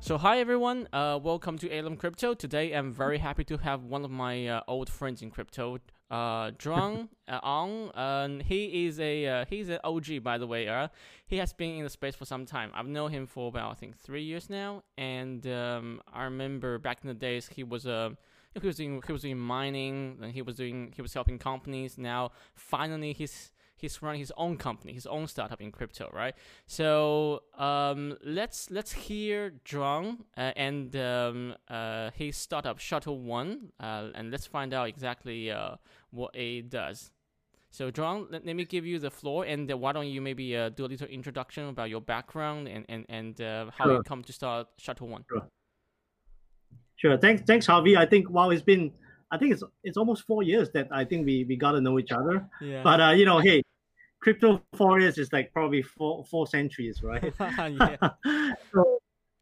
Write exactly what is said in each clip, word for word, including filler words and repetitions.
So hi everyone, uh, welcome to Alum Crypto. Today I'm very happy to have one of my uh, old friends in crypto, uh, Zhuang uh, Ong. And he is a uh, he's an O G, by the way. Uh, he has been in the space for some time. I've known him for about I think three years now, and um, I remember back in the days he was a uh, he was doing he was doing mining, and he was doing he was helping companies. Now finally he's he's running his own company, his own startup in crypto, right? So um, let's let's hear Zhuang uh, and um, uh, his startup Shuttle One, uh, and let's find out exactly uh, what it does. So Zhuang, let, let me give you the floor, and uh, why don't you maybe uh, do a little introduction about your background and and and uh, how you Sure, come to start Shuttle One. sure, sure. Thanks, thanks, Harvey. I think wow, it's been, I think it's it's almost four years that I think we we got to know each other. Yeah. But uh, you know, hey, crypto four years is like probably four four centuries, right? Yeah. So,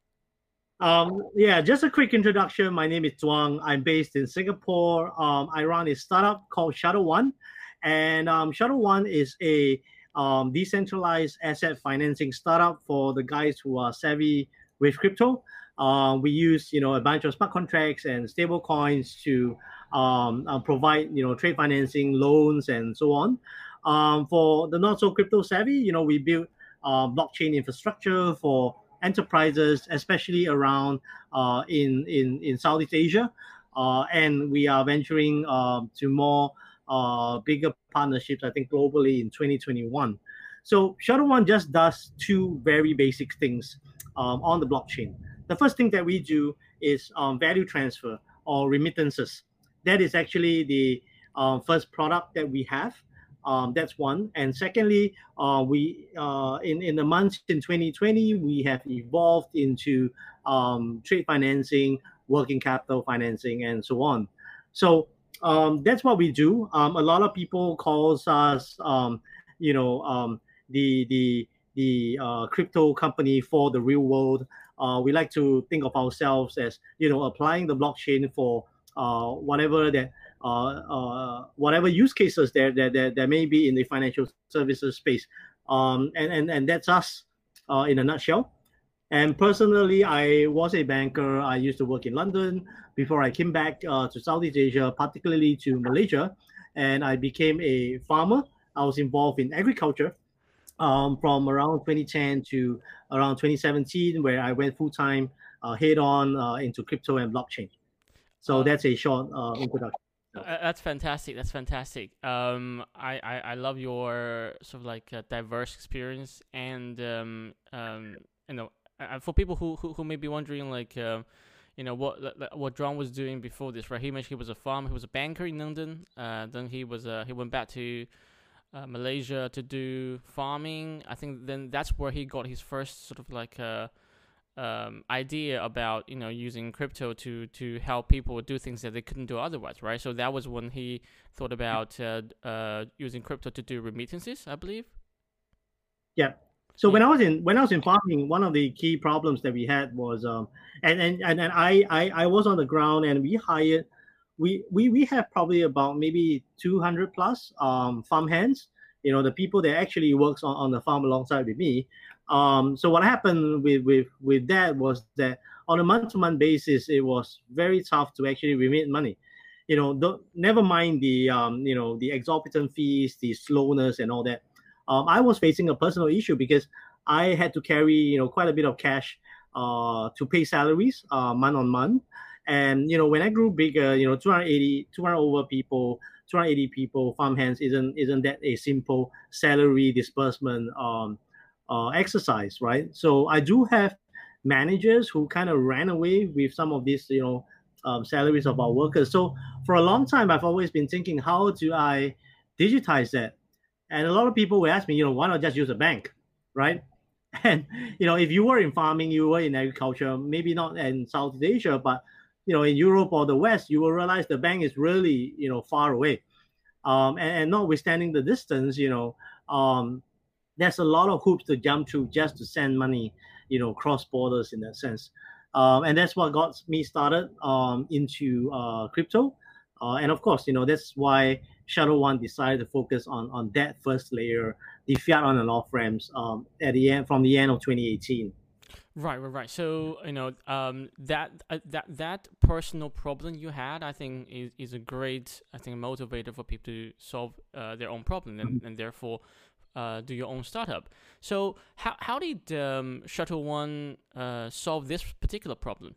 um, yeah, just a quick introduction. My name is Zhuang. I'm based in Singapore. Um, I run a startup called Shuttle One, and um, Shuttle One is a um, decentralized asset financing startup for the guys who are savvy with crypto. Uh, we use you know a bunch of smart contracts and stable coins to um, uh, provide you know trade financing, loans, and so on. Um, for the not so crypto savvy, you know we build uh, blockchain infrastructure for enterprises, especially around uh, in, in in Southeast Asia, uh, and we are venturing uh, to more uh, bigger partnerships. I think globally in twenty twenty-one. So Shuttle One just does two very basic things um, on the blockchain. The first thing that we do is um, value transfer or remittances. That is actually the uh, first product that we have. Um, that's one. And secondly, uh, we uh, in in the months in twenty twenty, we have evolved into um, trade financing, working capital financing, and so on. So um, that's what we do. Um, a lot of people calls us, um, you know, um, the the the uh, crypto company for the real world. Uh, we like to think of ourselves as you know applying the blockchain for uh, whatever that uh, uh, whatever use cases there, there, there, there may be in the financial services space. Um, and, and, and that's us uh, in a nutshell. And personally, I was a banker. I used to work in London before I came back uh, to Southeast Asia, particularly to Malaysia. And I became a farmer. I was involved in agriculture um, from around twenty ten to around twenty seventeen, where I went full time, uh, head on uh, into crypto and blockchain. So Uh, that's a short uh, introduction. Uh, that's fantastic. That's fantastic. Um, I, I, I love your sort of like uh, diverse experience, and um, um, you know, uh, for people who, who, who may be wondering, like, uh, you know, what what John was doing before this, right? He mentioned he was a farmer, he was a banker in London. Uh, then he was uh, he went back to uh, Malaysia to do farming. I think then that's where he got his first sort of like uh, um, idea about you know using crypto to to help people do things that they couldn't do otherwise, right? So that was when he thought about uh, uh, using crypto to do remittances, I believe. Yeah. So Yeah. when I was in when I was in farming, one of the key problems that we had was um and and and, and I, I I was on the ground and we hired we we we have probably about maybe two hundred plus um farm hands, you know, the people that actually works on, on the farm alongside with me. Um so what happened with with with that was that on a month to month basis it was very tough to actually remit money. You know, don't, never mind the um you know the exorbitant fees, the slowness and all that. um, I was facing a personal issue because I had to carry, you know, quite a bit of cash uh, to pay salaries uh, month on month. And, you know, when I grew bigger, you know, two hundred eighty, two hundred over people, two hundred eighty people, farm hands isn't, isn't that a simple salary disbursement um, uh, exercise, right? So I do have managers who kind of ran away with some of these, you know, um, salaries of our workers. So for a long time, I've always been thinking, how do I digitize that? And a lot of people will ask me, you know, why not just use a bank, right? And you know, if you were in farming, you were in agriculture, maybe not in Southeast Asia, but you know, in Europe or the West, you will realize the bank is really, you know, far away. Um, and, and notwithstanding the distance, you know, um, there's a lot of hoops to jump through just to send money, you know, cross borders in that sense. Um, and that's what got me started um, into uh, crypto. Uh, and of course, you know, that's why Shuttle One decided to focus on on that first layer, the fiat on and off ramps um, at the end from the end of twenty eighteen. Right, right, right. So you know, um, that uh, that that personal problem you had, I think, is, is a great, I think, motivator for people to solve uh, their own problem and, and therefore uh, do your own startup. So how how did um, Shuttle One uh, solve this particular problem?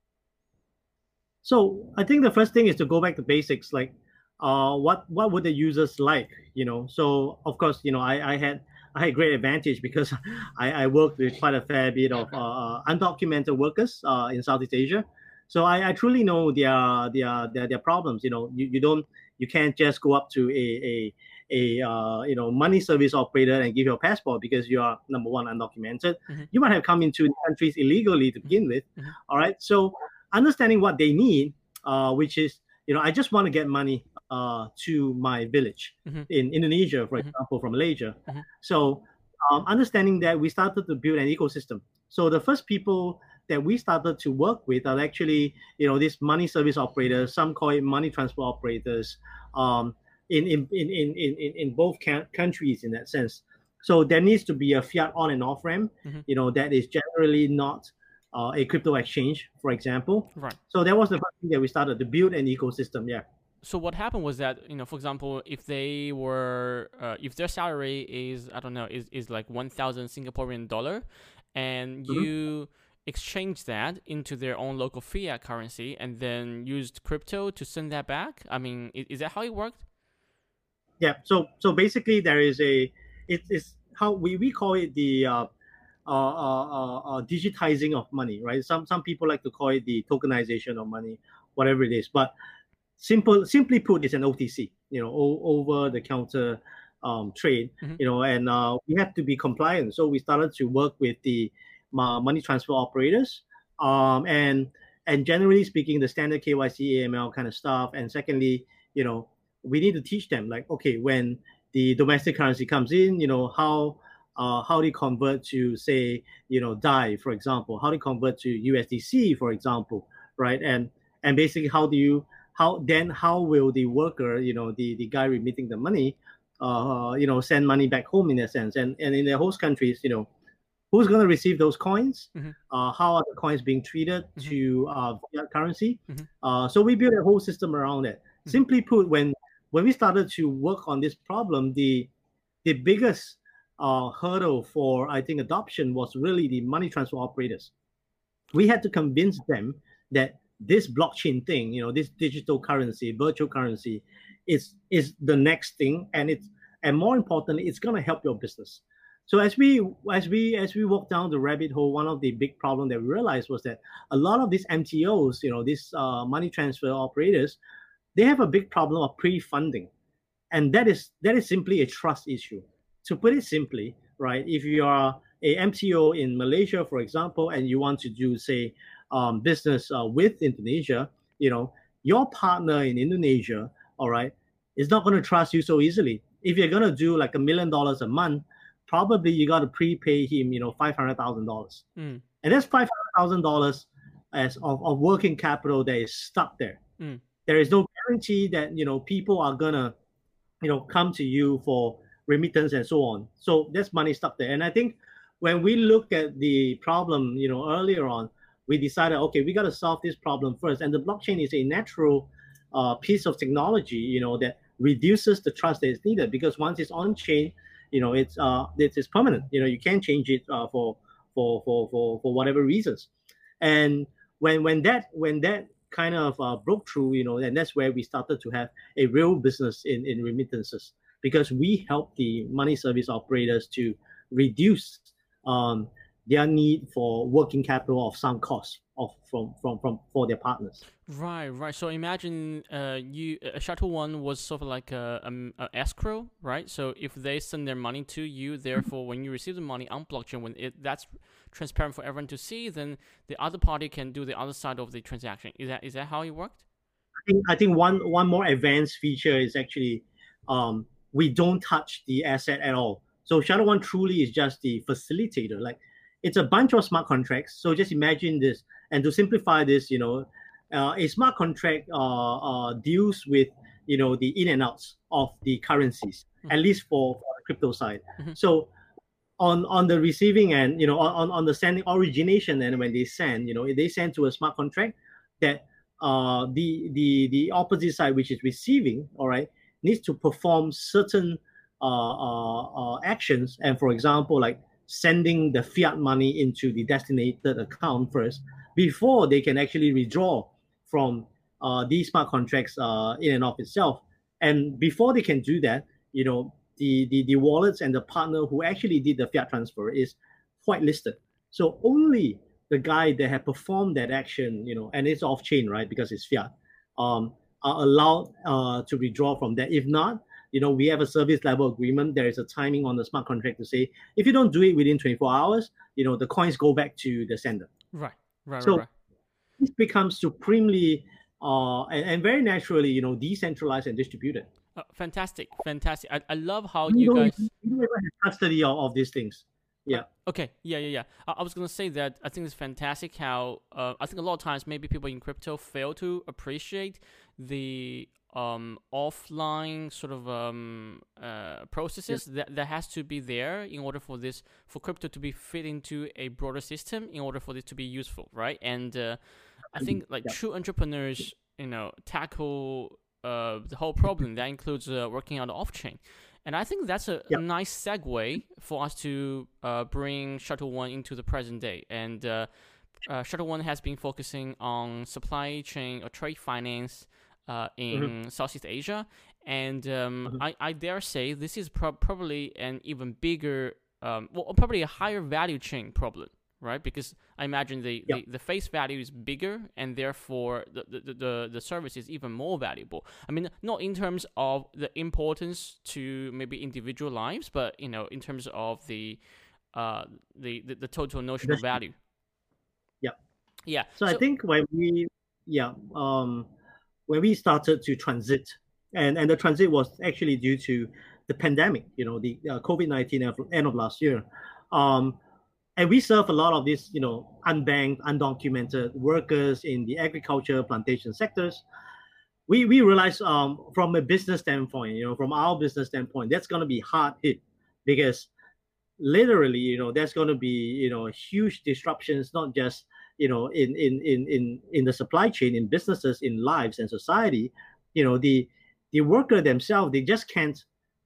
So I think the first thing is to go back to basics, like uh, what what would the users like, you know? So of course, you know, I, I had I had great advantage because I, I worked with quite a fair bit of uh, undocumented workers uh, in Southeast Asia. So I, I truly know their their their, their problems. You know, you, you don't you can't just go up to a a a uh, you know money service operator and give your passport because you are number one undocumented. Mm-hmm. You might have come into countries illegally to begin with. Mm-hmm. All right, so understanding what they need, uh, which is, you know, I just want to get money uh, to my village Mm-hmm. in Indonesia, for Mm-hmm. example, from Malaysia. Mm-hmm. So um, understanding that, we started to build an ecosystem. So the first people that we started to work with are actually, you know, these money service operators. Some call it money transfer operators. Um, in, in, in, in, in, in both countries in that sense. So there needs to be a fiat on and off ramp, Mm-hmm. you know, that is generally not uh, a crypto exchange, for example. Right. So that was the first thing that we started to build an ecosystem. Yeah. So what happened was that, you know, for example, if they were, uh, if their salary is, I don't know, is, is like one thousand Singaporean dollar, and Mhm. you exchange that into their own local fiat currency and then used crypto to send that back. I mean, is, is that how it worked? Yeah. So so basically, there is a it is how we, we call it the uh, uh, uh, uh, uh, digitizing of money, right? Some some people like to call it the tokenization of money, whatever it is. But simple simply put, it's an O T C, you know, o- over the counter um, trade, Mm-hmm. you know, and uh, we have to be compliant. So we started to work with the uh, money transfer operators, um, and and generally speaking, the standard K Y C, A M L kind of stuff. And secondly, you know, we need to teach them, like, okay, when the domestic currency comes in, you know, how uh, how do you convert to, say, you know, D A I, for example, how do you convert to U S D C, for example, right? And and basically, how do you how then how will the worker, you know, the the guy remitting the money, uh, you know, send money back home in a sense, and and in the host countries, you know, who's going to receive those coins? Mm-hmm. Uh, how are the coins being treated Mm-hmm. to uh, fiat currency? Mm-hmm. Uh, so we built a whole system around it. Mm-hmm. Simply put, when when we started to work on this problem, the the biggest uh, hurdle for, I think, adoption was really the money transfer operators. We had to convince them that this blockchain thing, you know, this digital currency, virtual currency, is is the next thing, and it's and more importantly, it's going to help your business. So as we as we as we walk down the rabbit hole, one of the big problems that we realized was that a lot of these M T Os, you know, these uh, money transfer operators, they have a big problem of pre-funding, and that is that is simply a trust issue. To put it simply, right, if you are a M T O in Malaysia, for example, and you want to do, say, um, business uh, with Indonesia, you know, your partner in Indonesia, all right, is not going to trust you so easily. If you're going to do like a million dollars a month, probably you got to prepay him, you know, five hundred thousand dollars, Mm. and that's five hundred thousand dollars as of, of working capital that is stuck there. Mm. There is no guarantee that, you know, people are gonna, you know, come to you for remittance and so on. So there's money stuck there. And I think when we look at the problem, you know, earlier on, we decided, okay, we got to solve this problem first. And the blockchain is a natural uh, piece of technology, you know, that reduces the trust that is needed, because once it's on chain, you know, it's uh, it is permanent. You know, you can't change it uh, for for for for for whatever reasons. And when when that when that kind of uh, broke through, you know, and that's where we started to have a real business in in remittances, because we help the money service operators to reduce um, their need for working capital of some cost of from from from for their partners. Right, right. So imagine uh, you a Shuttle One was sort of like a, um, a escrow, right? So if they send their money to you, therefore when you receive the money on blockchain, when it that's transparent for everyone to see, then the other party can do the other side of the transaction. Is that is that how it worked? I think I think one one more advanced feature is actually um, we don't touch the asset at all. So Shuttle One truly is just the facilitator. Like, it's a bunch of smart contracts. So just imagine this, and to simplify this, you know, uh, a smart contract uh, uh, deals with, you know, the in and outs of the currencies, Mhm. at least for, for the crypto side. Mhm. So on on the receiving end, you know, on on the sending origination end, when they send, you know, if they send to a smart contract, that uh the the the opposite side, which is receiving, all right, needs to perform certain uh, uh, uh actions, and for example, like sending the fiat money into the designated account first before they can actually withdraw from uh, these smart contracts uh, in and of itself. And before they can do that, you know, the, the, the wallets and the partner who actually did the fiat transfer is whitelisted. So only the guy that had performed that action, you know, and it's off chain, right, because it's fiat, um, are allowed uh, to withdraw from that. If not, you know, we have a service level agreement. There is a timing on the smart contract to say, if you don't do it within twenty-four hours, you know, the coins go back to the sender. Right, right, so right. right. This becomes supremely uh, and, and very naturally, you know, decentralized and distributed. Uh, fantastic, fantastic. I, I love how you, you don't, guys you don't ever have custody of, of these things. Yeah. Uh, okay. Yeah, yeah, yeah. I, I was gonna say that I think it's fantastic how uh, I think a lot of times maybe people in crypto fail to appreciate the um offline sort of um uh processes yeah. that that has to be there in order for this for crypto to be fit into a broader system in order for this to be useful, right? And uh, I think like yeah. true entrepreneurs, you know, tackle uh the whole problem that includes uh, working on the off chain. And I think that's a, yep. a nice segue for us to uh, bring Shuttle One into the present day. And uh, uh, Shuttle One has been focusing on supply chain or trade finance uh, in mm-hmm. Southeast Asia. And um, mm-hmm. I, I dare say this is pro- probably an even bigger, um, well, probably a higher value chain problem, right? Because I imagine the, yep. the, the face value is bigger, and therefore the, the, the, the service is even more valuable. I mean, not in terms of the importance to maybe individual lives, but, you know, in terms of the uh, the, the, the total notional value. Yeah. Yeah. So, so I think when we, yeah, um, when we started to transit, and, and the transit was actually due to the pandemic, you know, the uh, COVID nineteen end of last year. Um, And we serve a lot of these, you know, unbanked, undocumented workers in the agriculture, plantation sectors. We we realize um, from a business standpoint, you know, from our business standpoint, that's going to be hard hit, because literally, you know, there's going to be, you know, huge disruptions, not just, you know, in in in in in the supply chain, in businesses, in lives and society. You know, the the worker themselves, they just can't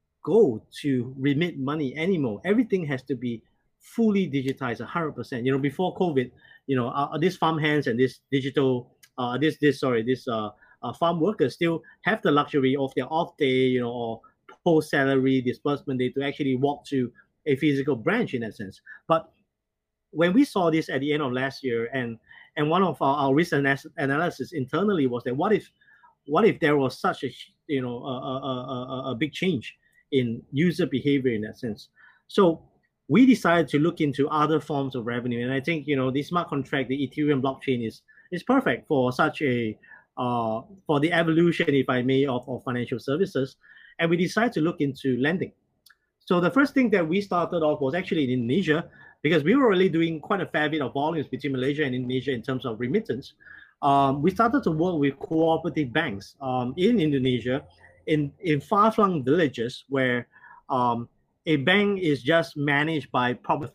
go to remit money anymore. Everything has to be fully digitized, one hundred percent. You know, before COVID, you know, uh, these farm hands and this digital, uh, this this sorry, this uh, uh, farm workers still have the luxury of their off day, you know, or post salary disbursement day to actually walk to a physical branch in that sense. But when we saw this at the end of last year, and and one of our, our recent analysis internally was that what if what if there was such a you know a, a, a, a big change in user behavior in that sense? So we decided to look into other forms of revenue, and I think, you know, the smart contract, the Ethereum blockchain is is perfect for such a uh, for the evolution, if I may, of, of financial services. And we decided to look into lending. So the first thing that we started off was actually in Indonesia, because we were already doing quite a fair bit of volumes between Malaysia and Indonesia in terms of remittance. Um, we started to work with cooperative banks um, in Indonesia, in in far-flung villages where um, a bank is just managed by public,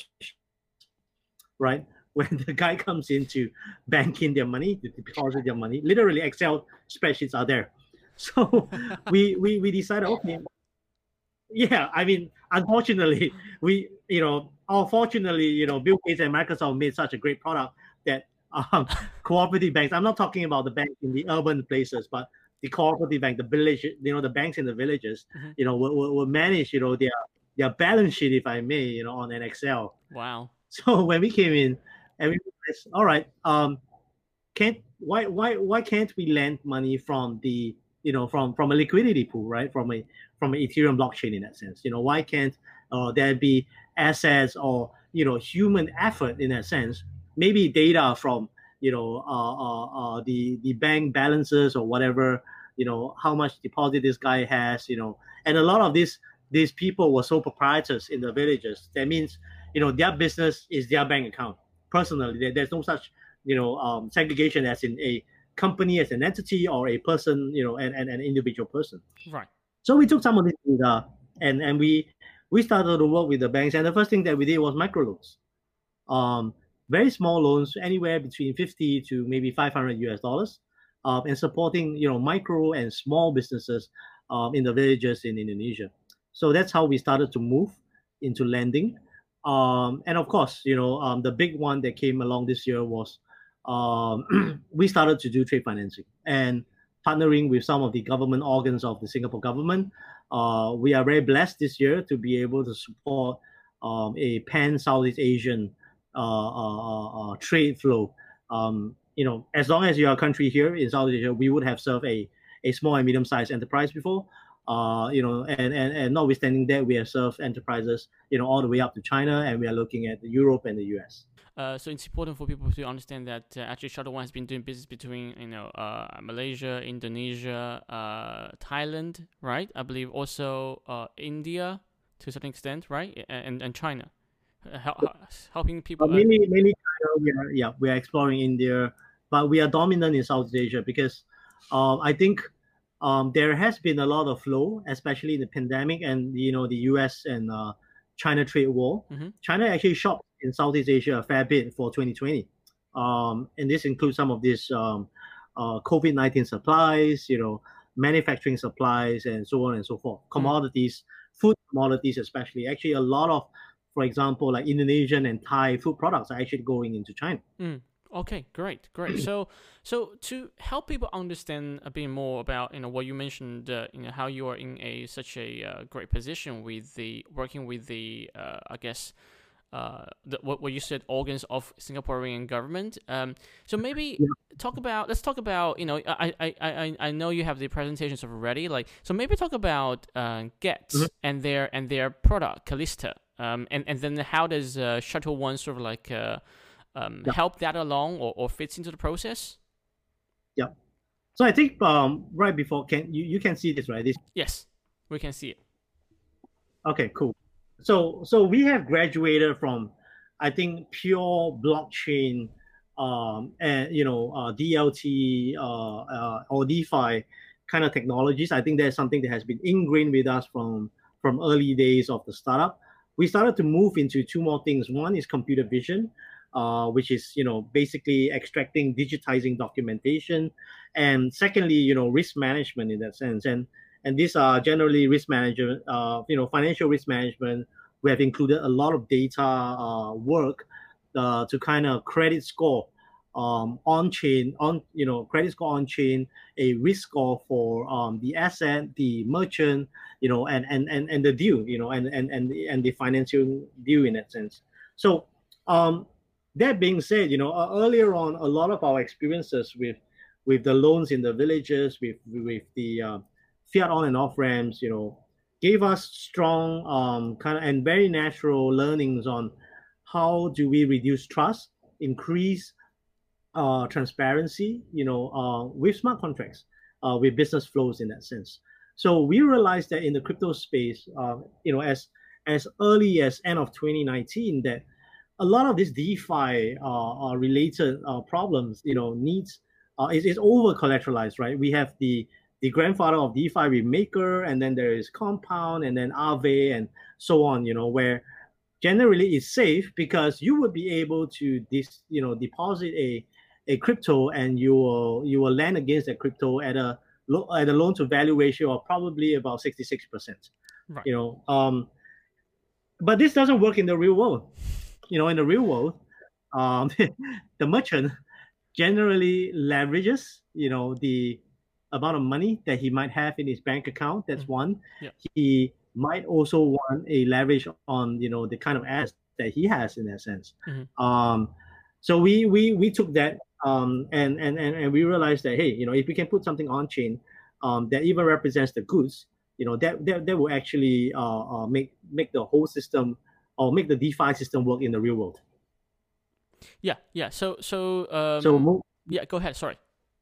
right? When the guy comes in to bank in their money, to deposit their money, literally Excel spreadsheets are there. So we we we decided, okay, yeah, I mean, unfortunately, we, you know, unfortunately, you know, Bill Gates and Microsoft made such a great product that um, cooperative banks, I'm not talking about the banks in the urban places, but the cooperative bank, the village, you know, the banks in the villages, mm-hmm. you know, will, will, will manage, you know, their their balance sheet, if I may, you know, on an Excel. Wow. So when we came in, and we realized, all right, um, can't why why why can't we lend money from the you know from from a liquidity pool, right? From a from an Ethereum blockchain in that sense. You know, why can't uh, there be assets or you know human effort in that sense? Maybe data from you know uh, uh, uh, the the bank balances or whatever. You know how much deposit this guy has. You know, and a lot of these these people were sole proprietors in the villages. That means you know their business is their bank account. Personally, there, there's no such you know um, segregation as in a company as an entity or a person, you know, and, and an individual person. Right. So we took some of this data and and we we started to work with the banks, and the first thing that we did was microloans. Um, very small loans, anywhere between fifty to maybe five hundred U S dollars, um, and supporting you know micro and small businesses um, in the villages in Indonesia. So that's how we started to move into lending. Um, and of course, you know, um, the big one that came along this year was um, we started to do trade financing and partnering with some of the government organs of the Singapore government. Uh, we are very blessed this year to be able to support um, a pan Southeast Asian uh, uh, uh, trade flow. Um, you know, as long as you're a country here in Southeast Asia, we would have served a, a small and medium-sized enterprise before. Uh, you know, and, and, and notwithstanding that, we have served enterprises, you know, all the way up to China, and we are looking at Europe and the U S. Uh, so it's important for people to understand that uh, actually Shuttle One has been doing business between you know uh, Malaysia, Indonesia, uh, Thailand, right? I believe also uh, India to a certain extent, right? And and China, uh, help, helping people. Uh, mainly, mainly China. We are, yeah, we are exploring India, but we are dominant in Southeast Asia because um, I think um, there has been a lot of flow, especially in the pandemic and you know the U S and uh, China trade war. Mm-hmm. China actually shopped in Southeast Asia a fair bit for twenty twenty. Um, and this includes some of these um, uh, COVID nineteen supplies, you know, manufacturing supplies, and so on and so forth. Commodities, mm. food commodities especially. Actually, a lot of, for example, like Indonesian and Thai food products are actually going into China. Mm. Okay, great, great. so, so to help people understand a bit more about you know what you mentioned, uh, you know how you are in a such a uh, great position with the working with the uh, I guess. Uh, the, what, what you said, organs of Singaporean government. Um, so maybe yeah. talk about. Let's talk about. You know, I, I, I, I know you have the presentations already. Like, so maybe talk about uh, Get mm-hmm. and their and their product Callista. Um, and and then how does uh, Shuttle One sort of like uh, um, yeah. help that along or, or fits into the process? Yeah. So I think um, right before can you you can see this right? This yes, we can see it. Okay, cool. So, so we have graduated from, I think, pure blockchain, um, and you know, uh, D L T uh, uh, or DeFi kind of technologies. I think that's something that has been ingrained with us from from early days of the startup. We started to move into two more things. One is computer vision, uh, which is you know basically extracting, digitizing documentation, and secondly, you know, risk management in that sense. And And these are generally risk management, uh, you know, financial risk management. We have included a lot of data uh, work uh, to kind of credit score um, on chain, on you know, credit score on chain, a risk score for um, the asset, the merchant, you know, and and and, and the deal, you know, and and and the, and the financial deal in that sense. So um, that being said, you know, uh, earlier on, a lot of our experiences with with the loans in the villages, with with the uh, fiat on and off ramps, you know, gave us strong um, kind of and very natural learnings on how do we reduce trust, increase uh, transparency, you know, uh, with smart contracts, uh, with business flows in that sense. So we realized that in the crypto space, uh, you know, as as early as end of twenty nineteen, that a lot of these DeFi uh, uh, related uh, problems, you know, needs uh, is, is over collateralized, right? We have the the grandfather of DeFi with Maker, and then there is Compound, and then Aave, and so on, you know, where generally it's safe because you would be able to dis, you know, deposit a, a crypto and you will you will lend against that crypto at a at a loan to value ratio of probably about sixty-six percent. Right. You know, um, but this doesn't work in the real world. You know, in the real world, um, the merchant generally leverages, you know, the amount of money that he might have in his bank account. That's mm-hmm. one. Yeah. He might also want a leverage on, you know, the kind of assets that he has in that sense. Mm-hmm. Um, so we we we took that um, and, and and and we realized that, hey, you know, if we can put something on chain um, that even represents the goods, you know, that that, that will actually uh, uh, make make the whole system or make the DeFi system work in the real world. Yeah, yeah. So so um, so move, yeah. Go ahead. Sorry.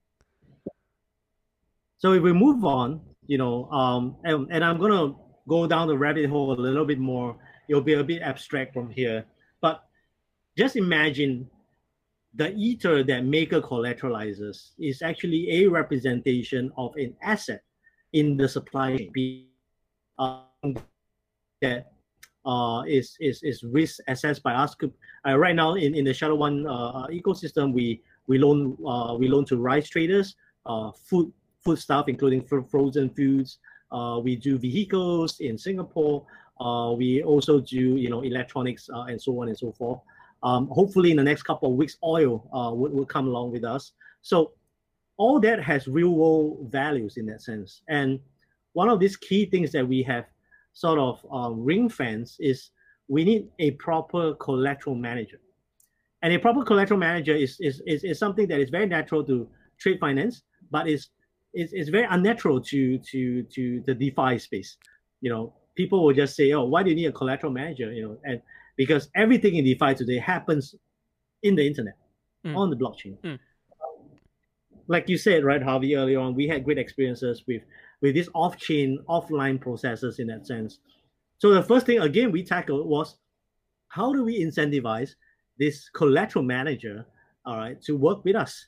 So if we move on, you know, um, and, and I'm gonna go down the rabbit hole a little bit more. It'll be a bit abstract from here, but just imagine the ether that Maker collateralizes is actually a representation of an asset in the supply chain. Um, that uh, is, is is risk assessed by us. Uh, right now, in, in the Shadow One uh, ecosystem, we we loan uh, we loan to rice traders, uh, food food stuff, including frozen foods. Uh, we do vehicles in Singapore. Uh, we also do you know electronics uh, and so on and so forth. Um, hopefully, in the next couple of weeks, oil uh, will, will come along with us. So all that has real world values in that sense. And one of these key things that we have sort of uh, ring fence is we need a proper collateral manager. And a proper collateral manager is, is, is, is something that is very natural to trade finance, but is it's, it's very unnatural to, to, to the DeFi space. You know, people will just say, oh, why do you need a collateral manager? You know, and because everything in DeFi today happens in the internet, mm. on the blockchain. Mm. Like you said, right, Harvey, earlier on, we had great experiences with, with these off-chain, offline processes in that sense. So the first thing, again, we tackled was how do we incentivize this collateral manager, all right, to work with us?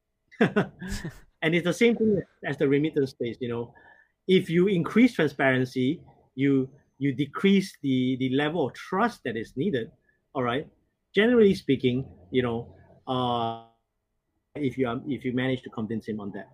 And it's the same thing as the remittance space, you know. If you increase transparency, you you decrease the, the level of trust that is needed, all right? Generally speaking, you know, uh, if you are, if you manage to convince him on that.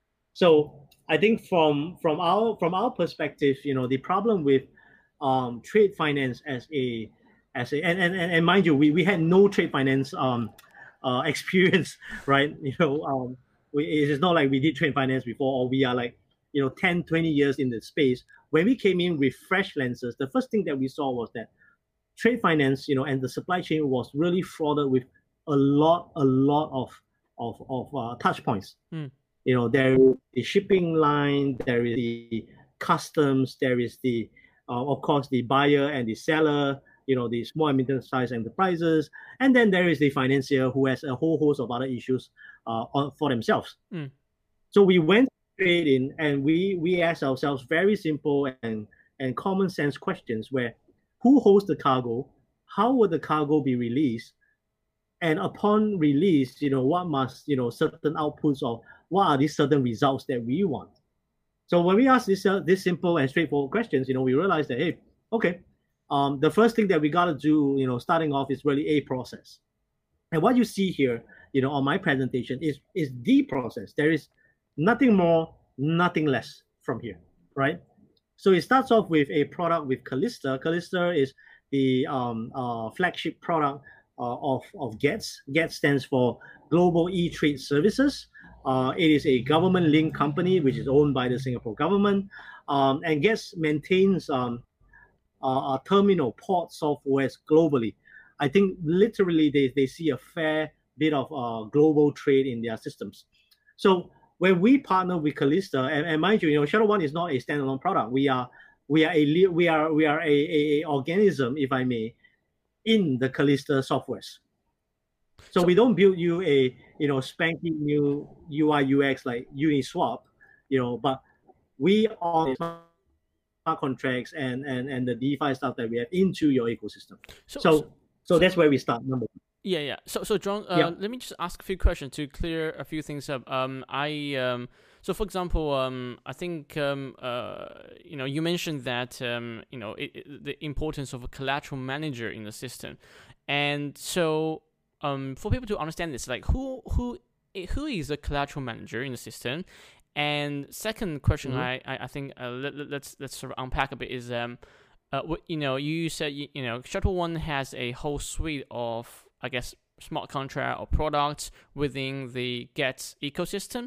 So I think from from our from our perspective, you know, the problem with um, trade finance as a as a and, and, and mind you, we, we had no trade finance um, uh, experience, right? You know, um, we, it's not like we did trade finance before, or we are like, you know, ten, twenty years in the space. When we came in with fresh lenses, the first thing that we saw was that trade finance, you know, and the supply chain was really frauded with a lot, a lot of of of uh, touch points. Mm. You know, there is the shipping line, there is the customs, there is the, uh, of course, the buyer and the seller, you know, the small and medium-sized enterprises, and then there is the financier who has a whole host of other issues uh, on, for themselves. Mm. So we went straight in and we we asked ourselves very simple and and common sense questions where who holds the cargo, how will the cargo be released, and upon release, you know, what must, you know, certain outputs of what are these certain results that we want. So when we ask this uh, this simple and straightforward questions, you know, we realize that, hey, okay, um, the first thing that we got to do, you know, starting off is really a process. And what you see here, you know, on my presentation is is the process. There is nothing more, nothing less from here, right? So it starts off with a product with Calista. Calista is the um, uh, flagship product uh, of, of GETS. GETS stands for Global E-Trade Services. Uh, it is a government-linked company which is owned by the Singapore government. Um, and GETS maintains um, uh, terminal port software globally. I think literally they, they see a fair bit of uh, global trade in their systems. So when we partner with Calista, and, and mind you, you know, Shadow One is not a standalone product. We are we are a we are we are a, a, a organism, if I may, in the Calista softwares. So, so we don't build you a you know spanking new U I U X like Uniswap, you know, but we are smart contracts and and and the DeFi stuff that we have into your ecosystem. So so, so, so that's where we start. Number one. Yeah, yeah. So, so John, uh, yeah. let me just ask a few questions to clear a few things up. Um, I um, so for example, um, I think um, uh, you know, you mentioned that um, you know, it, it, the importance of a collateral manager in the system, and so um, for people to understand this, like who who who is a collateral manager in the system, and second question, mm-hmm. I I think uh, let, let's let's sort of unpack a bit is um, uh, what, you know, you said you, you know, Shadow One has a whole suite of, I guess, smart contract or products within the GETS ecosystem.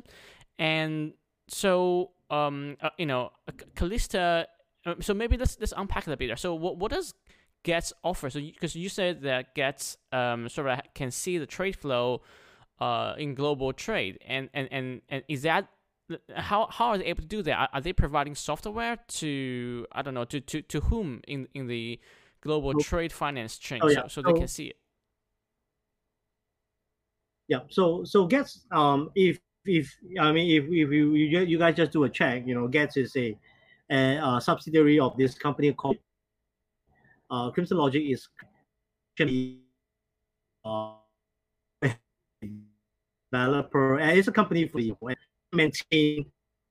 And so, um, uh, you know, Calista, uh, so maybe let's, let's unpack that a bit. So what, what does GETS offer? So, because you, you said that GETS um, sort of can see the trade flow uh, in global trade. And, and, and, and is that, how, how are they able to do that? Are, are they providing software to, I don't know, to, to, to whom in, in the global oh. trade finance chain, oh, yeah. so, so they oh. can see it? Yeah, so so GETS, um, if if I mean if if you you, you guys just do a check, you know, GETS is a, a, a subsidiary of this company called uh, Crimson Logic is actually uh, developer, and it's a company for you maintain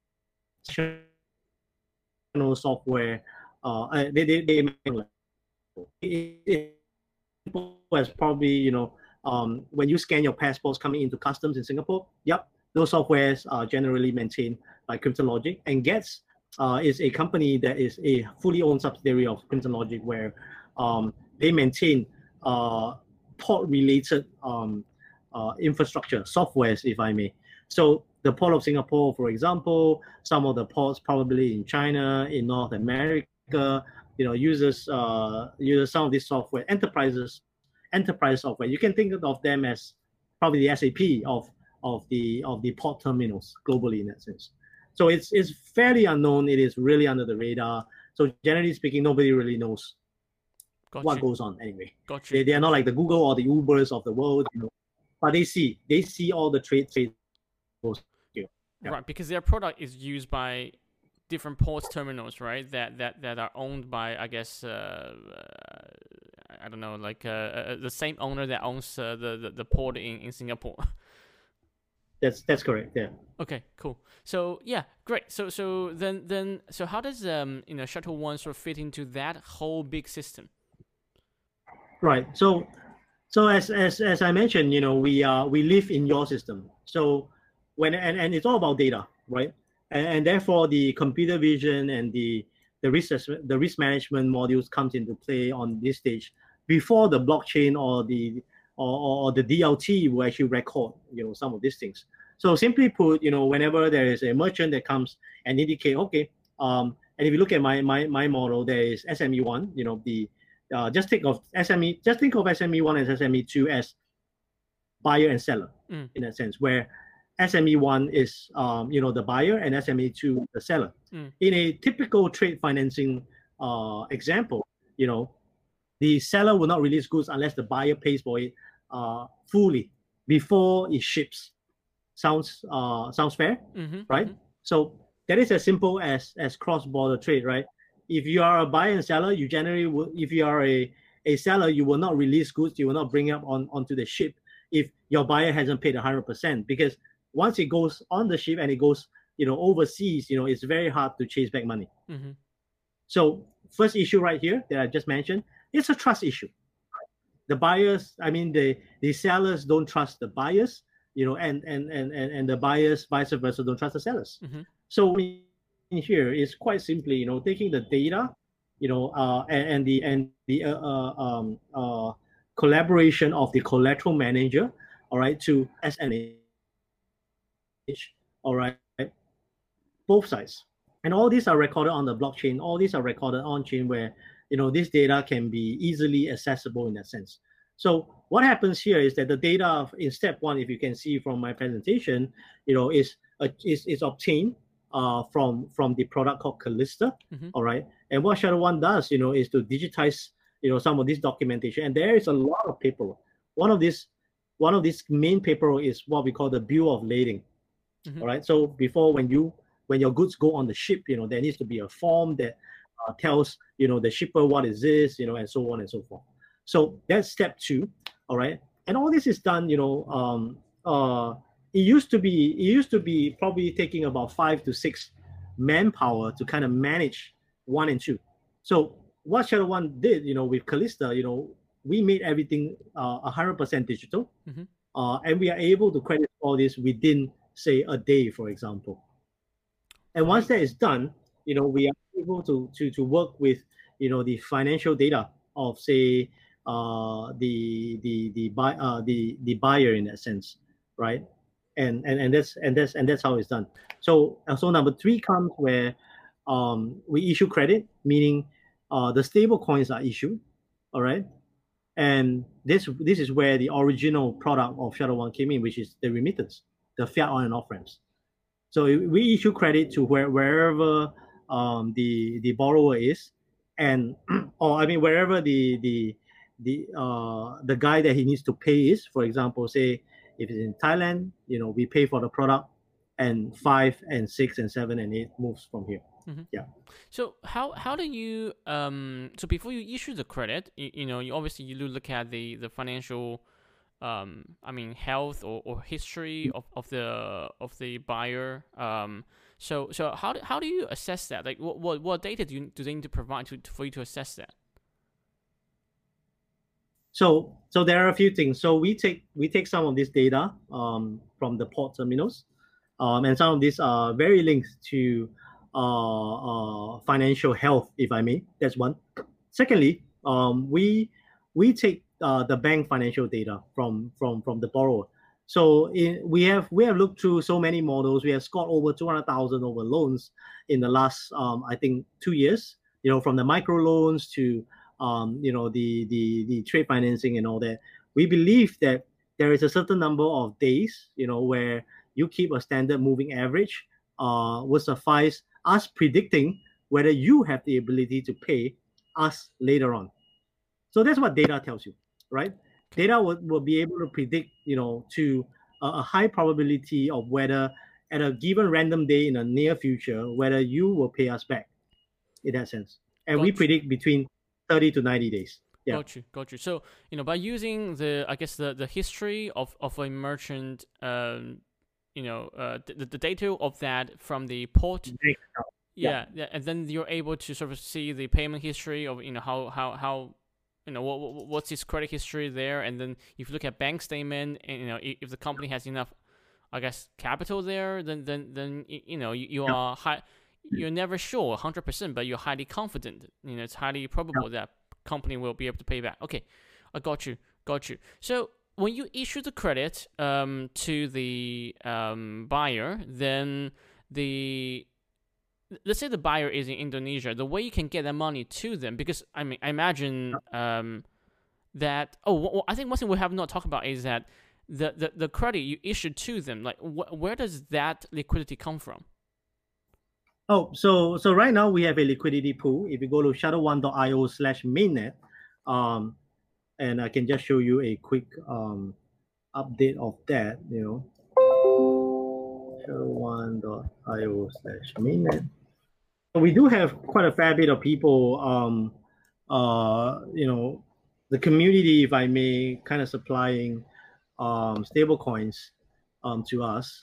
software. Uh, they they they It, it, as probably, you know, um, when you scan your passports coming into customs in Singapore, yep, those softwares are generally maintained by CryptoLogic. And Gets uh, is a company that is a fully owned subsidiary of CryptoLogic, where um, they maintain uh, port-related um, uh, infrastructure, softwares, if I may. So the Port of Singapore, for example, some of the ports probably in China, in North America, you know, uses uh, uses some of this software. Enterprises, enterprise software. You can think of them as probably the S A P of of the of the port terminals globally in that sense. So it's it's fairly unknown. It is really under the radar. So generally speaking, nobody really knows Got what you. goes on anyway. Got you. They, they are not like the Google or the Ubers of the world, you know, but they see they see all the trade trade. Yeah. Right, because their product is used by different ports terminals, right? That that that are owned by, I guess, uh, uh, I don't know, like uh, uh, the same owner that owns uh, the, the the port in in Singapore. That's that's correct. Yeah. Okay, cool. So yeah, great. So so then then so how does um you know Shuttle One sort of fit into that whole big system? Right. So so as as as I mentioned, you know, we uh we live in your system. So when and, and it's all about data, right? And, and therefore the computer vision and the the risk the risk management modules comes into play on this stage before the blockchain or the or, or the D L T will actually record, you know, some of these things. So simply put, you know, whenever there is a merchant that comes and indicate, okay, um, and if you look at my my my model, there is S M E one, you know, the uh, just think of S M E, just think of S M E one and S M E two as buyer and seller mm. in that sense, where S M E one is, um, you know, the buyer and S M E two the seller. Mm. In a typical trade financing uh, example, you know, the seller will not release goods unless the buyer pays for it uh, fully before it ships. Sounds uh, sounds fair, mm-hmm, right? Mm-hmm. So that is as simple as as cross-border trade, right? If you are a buyer and seller, you generally will, if you are a, a seller, you will not release goods, you will not bring up on onto the ship if your buyer hasn't paid one hundred percent, because once it goes on the ship and it goes, you know, overseas, you know, it's very hard to chase back money. Mm-hmm. So first issue right here that I just mentioned, it's a trust issue. The buyers, I mean, the, the sellers don't trust the buyers, you know, and, and, and, and the buyers, vice versa, don't trust the sellers. Mm-hmm. So in here is quite simply, you know, taking the data, you know, uh, and, and the, and the uh, uh, um, uh, collaboration of the collateral manager, all right, to S N H, all right, both sides. And all these are recorded on the blockchain. All these are recorded on chain where, you know, this data can be easily accessible in that sense. So what happens here is that the data in step one, if you can see from my presentation, you know, is uh, is, is obtained uh, from from the product called Calista, mm-hmm. all right. And what Shuttle One does, you know, is to digitize, you know, some of this documentation. And there is a lot of paperwork. One of these, one of these main paperwork is what we call the bill of lading, mm-hmm. all right. So before when you when your goods go on the ship, you know, there needs to be a form that uh, tells, you know, the shipper what is this, you know, and so on and so forth. So that's step two, all right. And all this is done, you know, um, uh, it used to be, it used to be probably taking about five to six manpower to kind of manage one and two. So what Shuttle One did, you know, with Calista, you know, we made everything uh, one hundred percent digital, mm-hmm. uh, and we are able to credit all this within, say, a day, for example. And once that is done, you know, we are able to to to work with, you know, the financial data of, say, uh, the the the buy uh, the the buyer in that sense, right? And and and that's and that's and that's how it's done. So so number three comes where um, we issue credit, meaning uh, the stable coins are issued, all right. And this this is where the original product of Shuttle One came in, which is the remittance, the fiat on and off ramps. So we issue credit to where, wherever um, the the borrower is, and or I mean wherever the the the uh, the guy that he needs to pay is. For example, say if it's in Thailand, you know, we pay for the product, and five and six and seven and eight moves from here. Mm-hmm. Yeah. So how how do you um so before you issue the credit, you, you know, you obviously you look at the the financial. Um, I mean, health or, or history of, of the of the buyer. Um, so so how do, how do you assess that? Like, what what, what data do you do they need to provide to, for you to assess that? So so there are a few things. So we take we take some of this data um, from the port terminals, um, and some of these are very linked to uh, uh, financial health, if I may. That's one. Secondly, um, we we take uh, the bank financial data from from from the borrower. So in, we have we have looked through so many models. We have scored over two hundred thousand over loans in the last um, I think two years. You know, from the micro loans to um, you know the, the the trade financing and all that. We believe that there is a certain number of days, you know, where you keep a standard moving average uh, will suffice us predicting whether you have the ability to pay us later on. So that's what data tells you, right? Data will, will be able to predict, you know, to a, a high probability of whether at a given random day in the near future, whether you will pay us back in that sense. And Got we you. predict between thirty to ninety days. Yeah. Got you, got you. So, you know, by using the, I guess the, the history of, of a merchant, um, you know, uh, the, the data of that from the port, Yeah. yeah, yeah, and then you're able to sort of see the payment history of, you know, how, how, how you know, what, what what's his credit history there, and then if you look at bank statement, and, you know, if, if the company has enough, I guess, capital there, then, then, then you know, you, you Yeah. are high, you're never sure one hundred percent, but you're highly confident. You know, it's highly probable that company will be able to pay back. Okay, I got you, got you. So when you issue the credit um, to the um, buyer, then the let's say the buyer is in Indonesia, the way you can get that money to them, because I mean, I imagine um, that. Oh, well, I think one thing we have not talked about is that the the, the credit you issued to them, like wh- where does that liquidity come from? Oh, so so right now we have a liquidity pool. If you go to shadow one dot i o slash mainnet, um, and I can just show you a quick um, update of that. You know, shadow one dot i o slash mainnet. So we do have quite a fair bit of people. Um, uh, you know, the community, if I may, kind of supplying um, stable coins um, to us.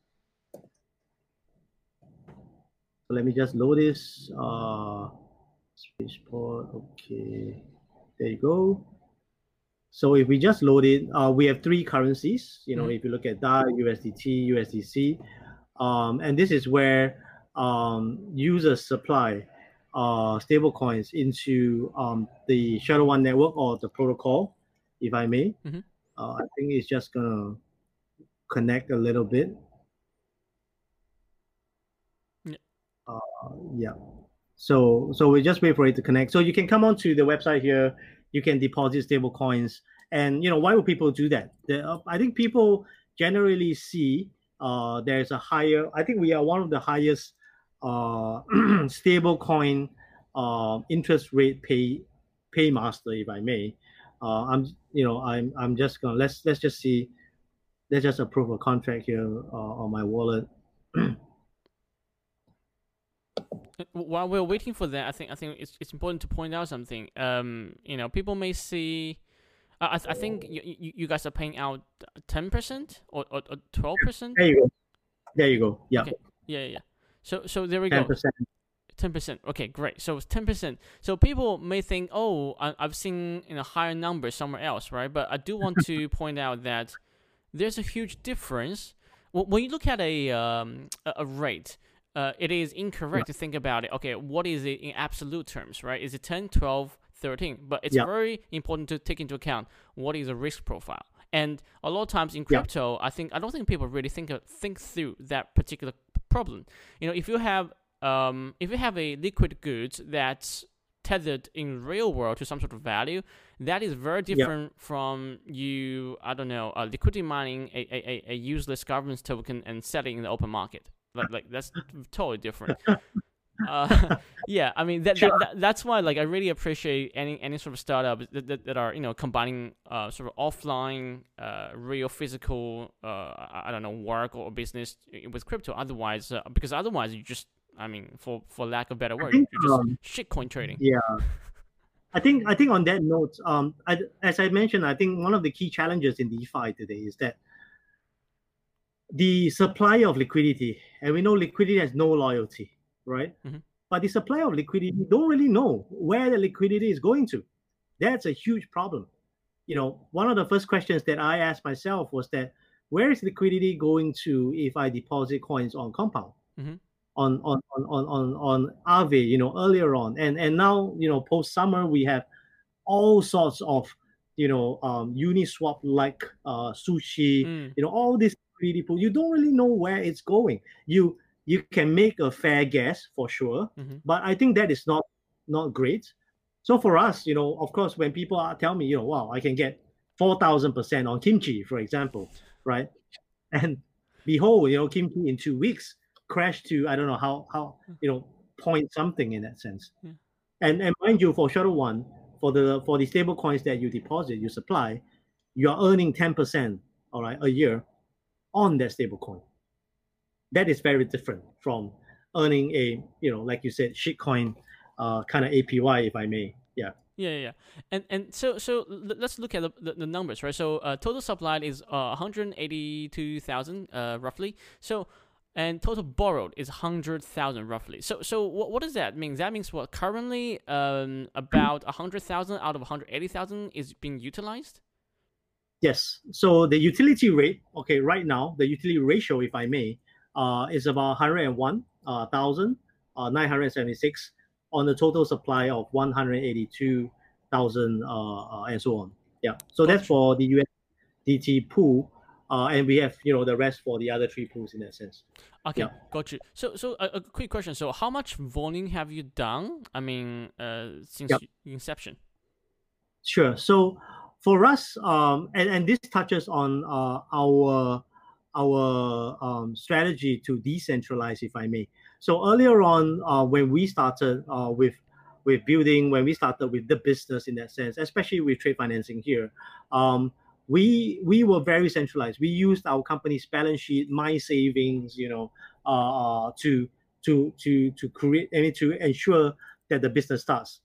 So let me just load this. Uh, Spaceport, okay. There you go. So if we just load it, uh, we have three currencies. You know, mm-hmm. If you look at D A I, U S D T, U S D C, um, and this is where um, users supply uh, stable coins into um, the Shadow One network or the protocol, if I may. Mm-hmm. Uh, I think it's just gonna connect a little bit. Yeah. Uh, yeah. So so we just wait for it to connect. So you can come onto the website here. You can deposit stable coins. And, you know, why would people do that? The, uh, I think people generally see uh, there's a higher, I think we are one of the highest uh, stable coin uh, interest rate pay paymaster, if I may. Uh, I'm, you know, I'm, I'm just gonna, let's, let's just see, let's just approve a contract here uh, on my wallet. While we're waiting for that, I think I think it's it's important to point out something. Um, you know, people may see. Uh, I I think you, you you guys are paying out ten percent or or twelve percent. There you go. There you go. Yeah. Okay. Yeah, yeah. Yeah. So so there we ten go. percent. Ten percent. Okay, great. So it's ten percent. So people may think, oh, I, I've seen in a higher number somewhere else, right? But I do want to point out that there's a huge difference when you look at a um a, a rate. Uh, it is incorrect yeah. to think about it. Okay, what is it in absolute terms, right? Is it ten, twelve, thirteen? But it's yeah. very important to take into account what is the risk profile. And a lot of times in crypto, yeah. I think I don't think people really think of, think through that particular problem. You know, if you have um, if you have a liquid goods that's tethered in real world to some sort of value, that is very different yeah. from you. I don't know, uh, liquidity mining a, a a useless governance token and selling in the open market. Like, like that's totally different. Uh, yeah, I mean that, sure. that, that that's why like I really appreciate any any sort of startup that, that, that are you know combining uh, sort of offline, uh, real physical, uh, I don't know, work or business with crypto. Otherwise, uh, because otherwise you just, I mean, for for lack of better word, think, you're just um, shitcoin trading. Yeah. I think I think on that note, um, I, as I mentioned, I think one of the key challenges in DeFi today is that the supply of liquidity, and we know liquidity has no loyalty, right? Mm-hmm. But the supply of liquidity, you don't really know where the liquidity is going to. That's a huge problem. you know, one of the first questions that I asked myself was that where is liquidity going to if I deposit coins on Compound, Mm-hmm. on on on on on, on Aave, you know, earlier on, and and now, you know, post summer we have all sorts of, you know, um, Uniswap like uh, Sushi, Mm. you know, all these liquidity pool. You don't really know where it's going. You you can make a fair guess for sure, Mm-hmm. but I think that is not not great. So for us, you know, of course, when people are, tell me, you know, wow, I can get four thousand percent on kimchi, for example, right? And behold, you know, kimchi in two weeks crashed to I don't know how how you know point something in that sense. Yeah. And and mind you, for Shuttle One, for the for the stable coins that you deposit, you supply, you are earning ten percent, all right, a year on that stable coin. That is very different from earning a, you know, like you said, shitcoin uh, kind of A P Y, if I may. Yeah. Yeah, yeah, yeah. And and so so l- let's look at the, the, the numbers, right? So uh, total supply is uh, one hundred eighty-two thousand uh, roughly. So and total borrowed is one hundred thousand roughly. So so what, what does that mean? That means what currently um about one hundred thousand out of one hundred eighty thousand is being utilized? Yes. So the utility rate, okay, right now, the utility ratio, if I may, uh, is about one hundred one thousand nine hundred seventy-six on the total supply of one hundred eighty-two thousand uh, uh, and so on. Yeah. So that's Gotcha. for the U S D T pool. Uh, and we have, you know, the rest for the other three pools in that sense. Okay, Yeah. got you. So so a, a quick question. So how much volume have you done? I mean, uh, since Yeah. inception? Sure. So for us, um, and, and this touches on uh, our our um, strategy to decentralize, if I may. So earlier on, uh, when we started uh, with with building, when we started with the business in that sense, especially with trade financing here, um, we we were very centralized. We used our company's balance sheet, my savings, you know, uh, to to to to create, I mean, to ensure that the business starts.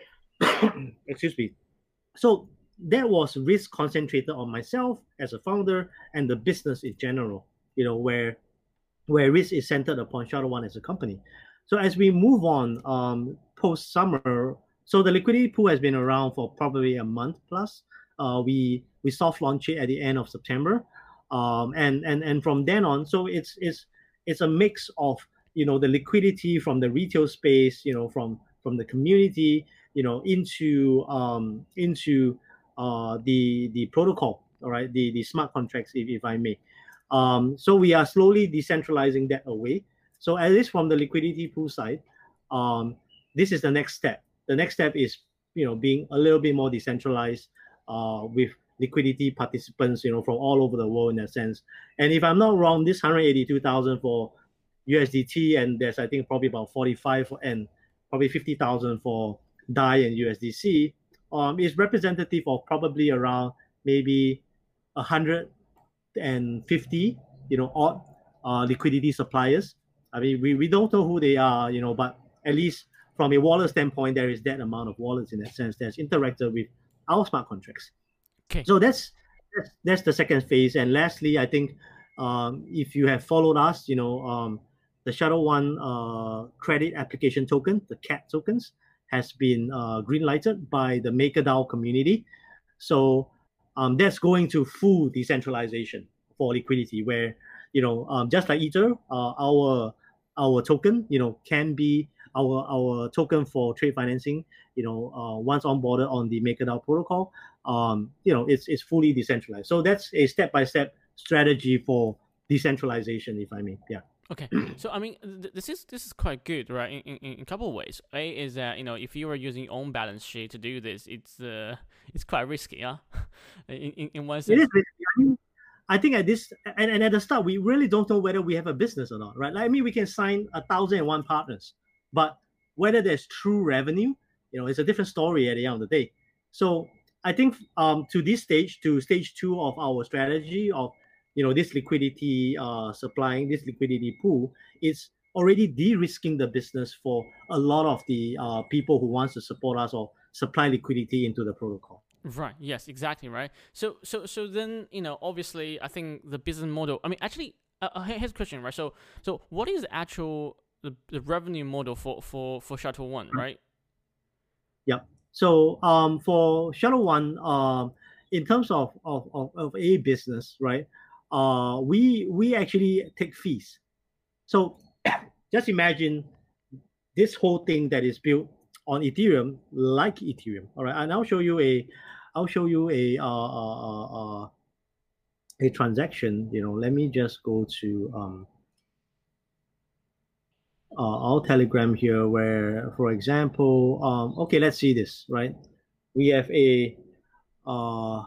Excuse me. So that was risk concentrated on myself as a founder and the business in general, you know, where where risk is centered upon Shuttle One as a company. So as we move on, um, post summer, so the liquidity pool has been around for probably a month plus. Uh, we we soft launched it at the end of September, um, and and and from then on, so it's it's it's a mix of, you know, the liquidity from the retail space, you know, from from the community, you know, into um, into uh, the the protocol, all right, the the smart contracts, if, if I may. Um, so we are slowly decentralizing that away. So at least from the liquidity pool side, um, this is the next step. The next step is, you know, being a little bit more decentralized uh, with liquidity participants, you know, from all over the world in that sense. And if I'm not wrong, this one hundred eighty-two thousand for U S D T, and there's I think probably about forty-five for, and probably fifty thousand for D A I and U S D C, um, is representative of probably around maybe one hundred fifty, you know, odd uh, liquidity suppliers. I mean, we, we don't know who they are, you know, but at least from a wallet standpoint, there is that amount of wallets in that sense that's interacted with our smart contracts. Okay. So that's that's, that's the second phase. And lastly, I think um, if you have followed us, you know, um, the Shuttle One uh, credit application token, the C A T tokens, has been uh, green lighted by the MakerDAO community. So um, that's going to full decentralization for liquidity, where, you know, um, just like Ether, uh, our our token, you know, can be our our token for trade financing, you know, uh, once onboarded on the MakerDAO protocol, um, you know, it's it's fully decentralized. So that's a step by step strategy for decentralization, if I may. Yeah. Okay, so I mean, th- this is this is quite good, right? In, in, in a couple of ways. A is that, you know, if you are using your own balance sheet to do this, it's uh it's quite risky, yeah. in, in in one sense. It is risky. I mean, I think at this and, and at the start we really don't know whether we have a business or not, right? Like, I mean, we can sign a thousand and one partners, but whether there's true revenue, you know, it's a different story at the end of the day. So I think um, to this stage, to stage two of our strategy of, you know, this liquidity uh, supplying this liquidity pool, is already de-risking the business for a lot of the uh, people who wants to support us or supply liquidity into the protocol. Right. Yes. Exactly. Right. So so so then, you know, obviously I think the business model. I mean, actually, uh, uh, here's a question, right? So so what is the actual the, the revenue model for for for Shuttle One, right? Yeah. So um, for Shuttle One, um, in terms of of, of, of a business, right? Uh, we we actually take fees. So just imagine this whole thing that is built on Ethereum, like Ethereum. All right, and I'll show you a, I'll show you a uh, uh, uh, a transaction. You know, let me just go to um, uh, our Telegram here, where, for example, um, okay, let's see this. Right, we have a. Uh,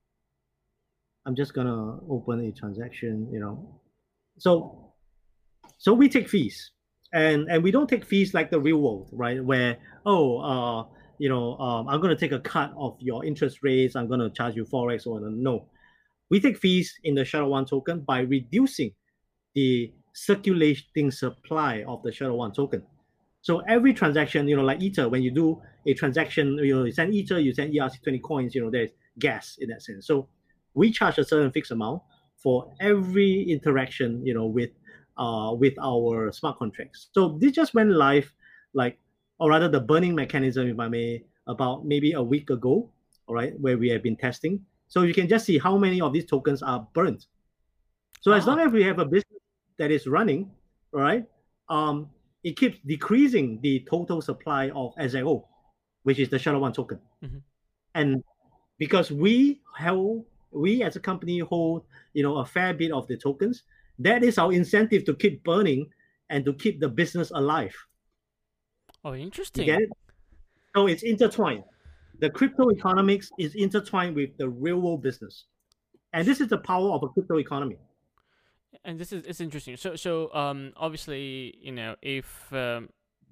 I'm just gonna open a transaction. You know, so so we take fees, and and we don't take fees like the real world, right? Where oh, uh, you know, um, I'm gonna take a cut of your interest rates. I'm gonna charge you forex or no. We take fees in the Shadow One token by reducing the circulating supply of the Shadow One token. So every transaction, you know, like Ether, when you do a transaction, you know, you send Ether, you send E R C twenty coins, you know, there's gas in that sense. So we charge a certain fixed amount for every interaction, you know, with uh, with our smart contracts. So this just went live, like, or rather the burning mechanism, if I may, about maybe a week ago, all right, where we have been testing. So you can just see how many of these tokens are burnt. So ah. as long as we have a business that is running, all right, um, it keeps decreasing the total supply of S A O, which is the Shadow One token. Mm-hmm. And because we hold, we as a company hold, you know, a fair bit of the tokens, that is our incentive to keep burning and to keep the business alive. Oh, interesting. You get it? So it's intertwined. The crypto economics is intertwined with the real world business. And this is the power of a crypto economy. And this is it's interesting. So so um obviously, you know, if um,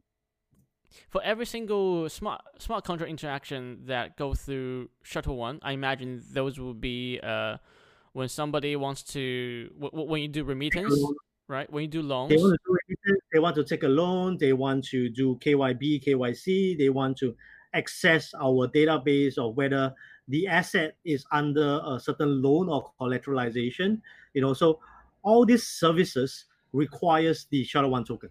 for every single smart smart contract interaction that goes through Shuttle One, I imagine those will be uh when somebody wants to w- when you do remittance, right? When you do loans, they want to do remittance, they want to take a loan, they want to do K Y B, K Y C, they want to access our database of whether the asset is under a certain loan or collateralization, you know. So all these services requires the Shadow One token.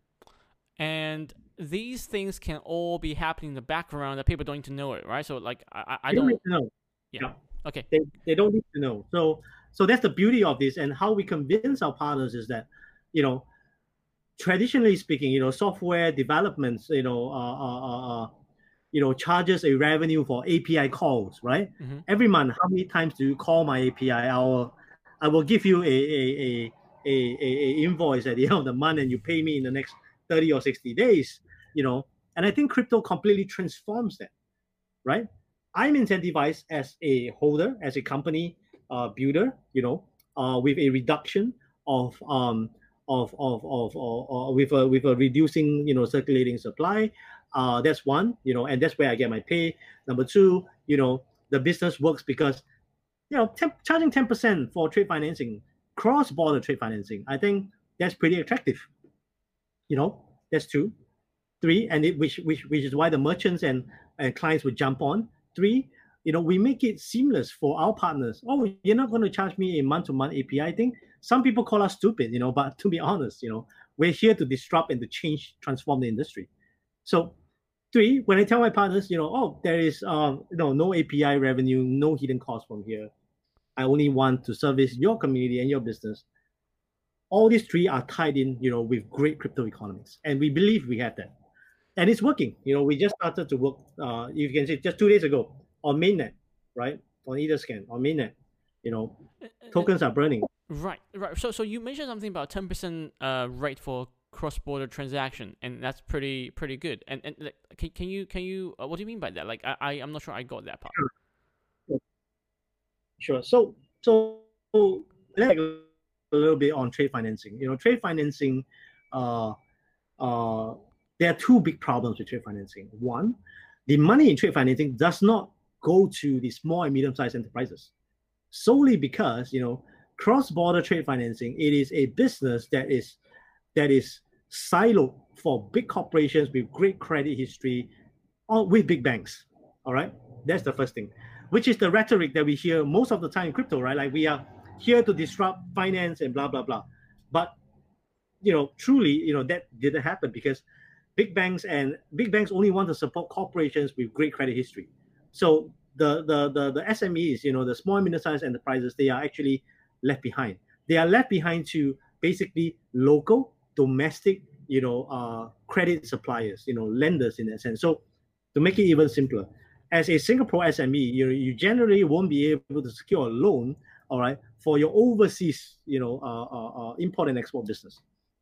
And these things can all be happening in the background that people don't need to know it, right? So like I, I they don't, don't need to know. Yeah. yeah. Okay. They, they don't need to know. So so that's the beauty of this, and how we convince our partners is that, you know, traditionally speaking, you know, software developments, you know, uh, uh, uh, you know, charges a revenue for A P I calls, right? Mm-hmm. Every month, how many times do you call my A P I? I will, I will give you a a, a, a, a invoice at the end of the month, and you pay me in the next thirty or sixty days, you know. And I think crypto completely transforms that, right? I'm incentivized as a holder, as a company uh, builder, you know, uh, with a reduction of um of of of, of, of with a with a reducing, you know, circulating supply. Uh, that's one, you know, and that's where I get my pay. Number two, you know, the business works because, you know, temp, charging ten percent for trade financing, cross-border trade financing, I think that's pretty attractive. You know, that's two. Three, and it, which which which is why the merchants and, and clients would jump on. Three, you know, we make it seamless for our partners. Oh, you're not going to charge me a month-to-month A P I thing. Some people call us stupid, you know, but to be honest, you know, we're here to disrupt and to change, transform the industry. So three, when I tell my partners, you know, oh, there is um, you know, no A P I revenue, no hidden cost from here. I only want to service your community and your business. All these three are tied in, you know, with great crypto economics. And we believe we have that. And it's working. You know, we just started to work, uh, you can see just two days ago on mainnet, right? On Etherscan, on mainnet, you know, tokens are burning. Right, right. So, so you mentioned something about ten percent uh, rate for cross-border transaction, and that's pretty, pretty good. And and like, can can you can you uh, what do you mean by that? Like, I, I I'm not sure I got that part. Sure. Sure. So so let's go a little bit on trade financing. You know, trade financing, uh, uh. there are two big problems with trade financing. One, the money in trade financing does not go to the small and medium-sized enterprises, solely because, you know, cross-border trade financing, it is a business that is that is siloed for big corporations with great credit history, or with big banks. All right, that's the first thing, which is the rhetoric that we hear most of the time in crypto, right? Like, we are here to disrupt finance and blah blah blah. But, you know, truly, you know, that didn't happen, because big banks and big banks only want to support corporations with great credit history. So the, the, the, the S M Es, you know, the small and medium-sized enterprises, they are actually left behind. They are left behind to basically local, domestic, you know, uh, credit suppliers, you know, lenders in that sense. So to make it even simpler, as a Singapore S M E, you, you generally won't be able to secure a loan, all right, for your overseas, you know, uh, uh, uh, import and export business.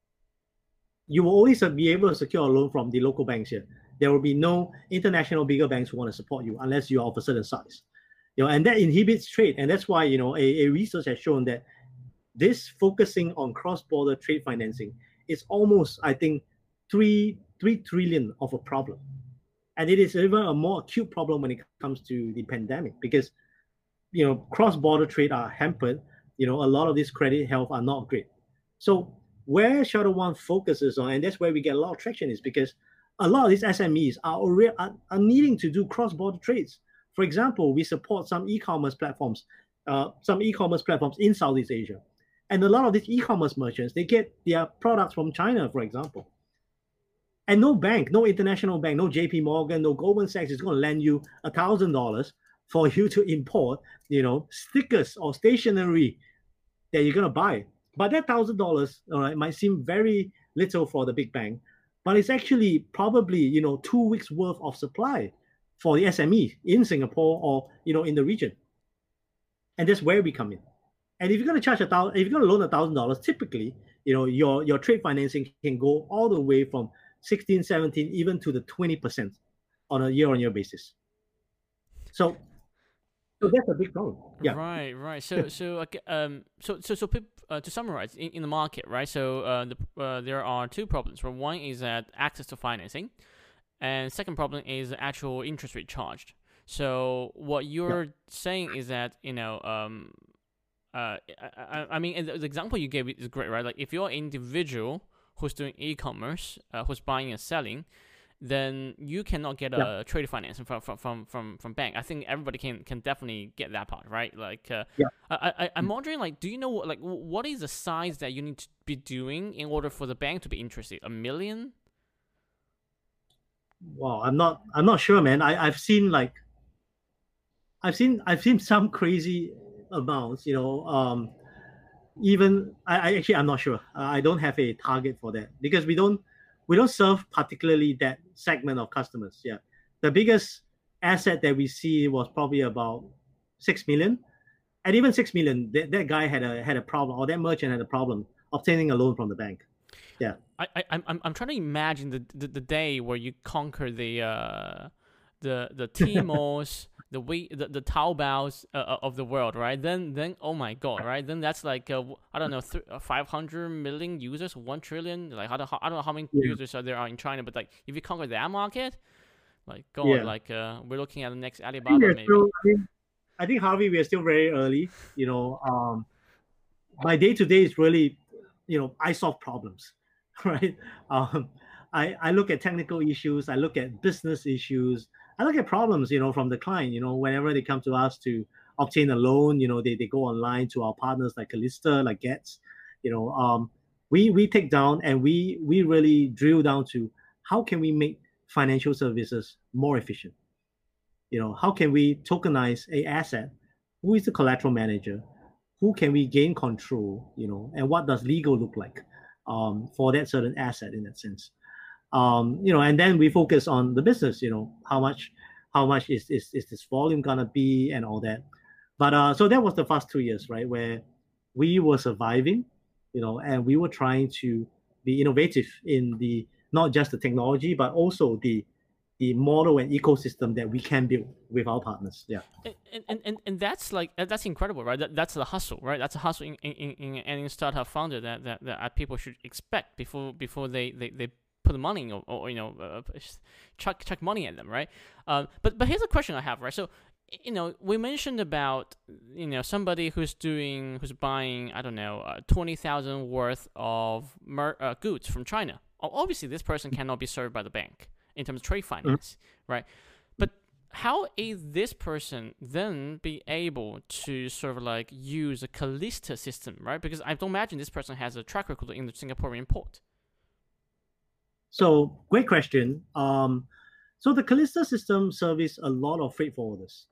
You will always be able to secure a loan from the local banks here. There will be no international bigger banks who want to support you unless you are of a certain size. You know, and that inhibits trade. And that's why, you know, a, a research has shown that this focusing on cross-border trade financing is almost, I think, three, three trillion of a problem. And it is even a more acute problem when it comes to the pandemic because, you know, cross-border trade are hampered. You know, a lot of this credit health are not great. So where Shuttle One focuses on, and that's where we get a lot of traction, is because a lot of these S M Es are, already, are, are needing to do cross-border trades. For example, we support some e-commerce platforms, uh, some e-commerce platforms in Southeast Asia. And a lot of these e-commerce merchants, they get their products from China, for example. And no bank, no international bank, no J P Morgan, no Goldman Sachs is going to lend you a thousand dollars for you to import, you know, stickers or stationery that you're going to buy. But that thousand dollars, all right, might seem very little for the big bank, but it's actually probably, you know, two weeks worth of supply for the S M E in Singapore or, you know, in the region. And that's where we come in. And if you're going to charge a thousand, if you're going to loan a thousand dollars, typically, you know, your your trade financing can go all the way from sixteen, seventeen, even to the twenty percent on a year-on-year basis. So, so that's a big problem. Yeah. Right, right. So, so, um, so, so, so, uh, to summarize, in, in the market, right? So, uh, the uh, there are two problems. Right? One is that access to financing, and second problem is the actual interest rate charged. So, what you're yeah. saying is that, you know, um. Uh, I, I mean, the example you gave is great, right? Like if you're an individual who's doing e-commerce, uh, who's buying and selling, then you cannot get a yeah. trade financing from from from from from bank. I think everybody can can definitely get that part, right? Like, uh, yeah. I, I I'm wondering, like, do you know like what is the size that you need to be doing in order for the bank to be interested? A million? Wow, I'm not I'm not sure, man. I I've seen like I've seen I've seen some crazy amounts, you know, um, even I, I actually I'm not sure. Uh, I don't have a target for that because we don't we don't serve particularly that segment of customers. Yeah, the biggest asset that we see was probably about six million, and even six million, that, that guy had a had a problem, or that merchant had a problem obtaining a loan from the bank. Yeah, I I I'm I'm trying to imagine the the, the day where you conquer the uh the the Tmall's. The we the, the Taobao's uh, of the world, right? Then then oh my god, right? Then that's like uh, I don't know, th- five hundred million users, one trillion. Like I don't, I don't know how many yeah. users are there are in China, but like if you conquer that market, like god, yeah. like uh, we're looking at the next Alibaba I maybe. Still, I, think, I think Harvey, we are still very early. You know, um, my day to day is really, you know, I solve problems, right? Um, I I look at technical issues, I look at business issues. I look at problems, you know, from the client, you know, whenever they come to us to obtain a loan, you know, they, they go online to our partners like Calista, like Getz, you know, um, we we take down and we we really drill down to how can we make financial services more efficient? You know, how can we tokenize a asset? Who is the collateral manager? Who can we gain control, you know, and what does legal look like um, for that certain asset in that sense? Um, you know, and then we focus on the business, you know, how much, how much is, is, is this volume gonna be and all that. But uh, so that was the first two years, right, where we were surviving, you know, and we were trying to be innovative in the, not just the technology, but also the, the model and ecosystem that we can build with our partners. Yeah. And and, and, and that's like, that's incredible, right? That, that's the hustle, right? That's a hustle in, in, in any startup founder that, that, that people should expect before, before they, they, they put the money or, or you know uh, chuck chuck money at them, right? Um, but but here's a question I have, right? So you know we mentioned about you know somebody who's doing who's buying I don't know uh, twenty thousand worth of mer- uh, goods from China. Obviously, this person cannot be served by the bank in terms of trade finance, mm-hmm. right? But how is this person then be able to sort of like use a Calista system, right? Because I don't imagine this person has a track record in the Singaporean port. So great question. Um, so the Calista system service a lot of freight forwarders.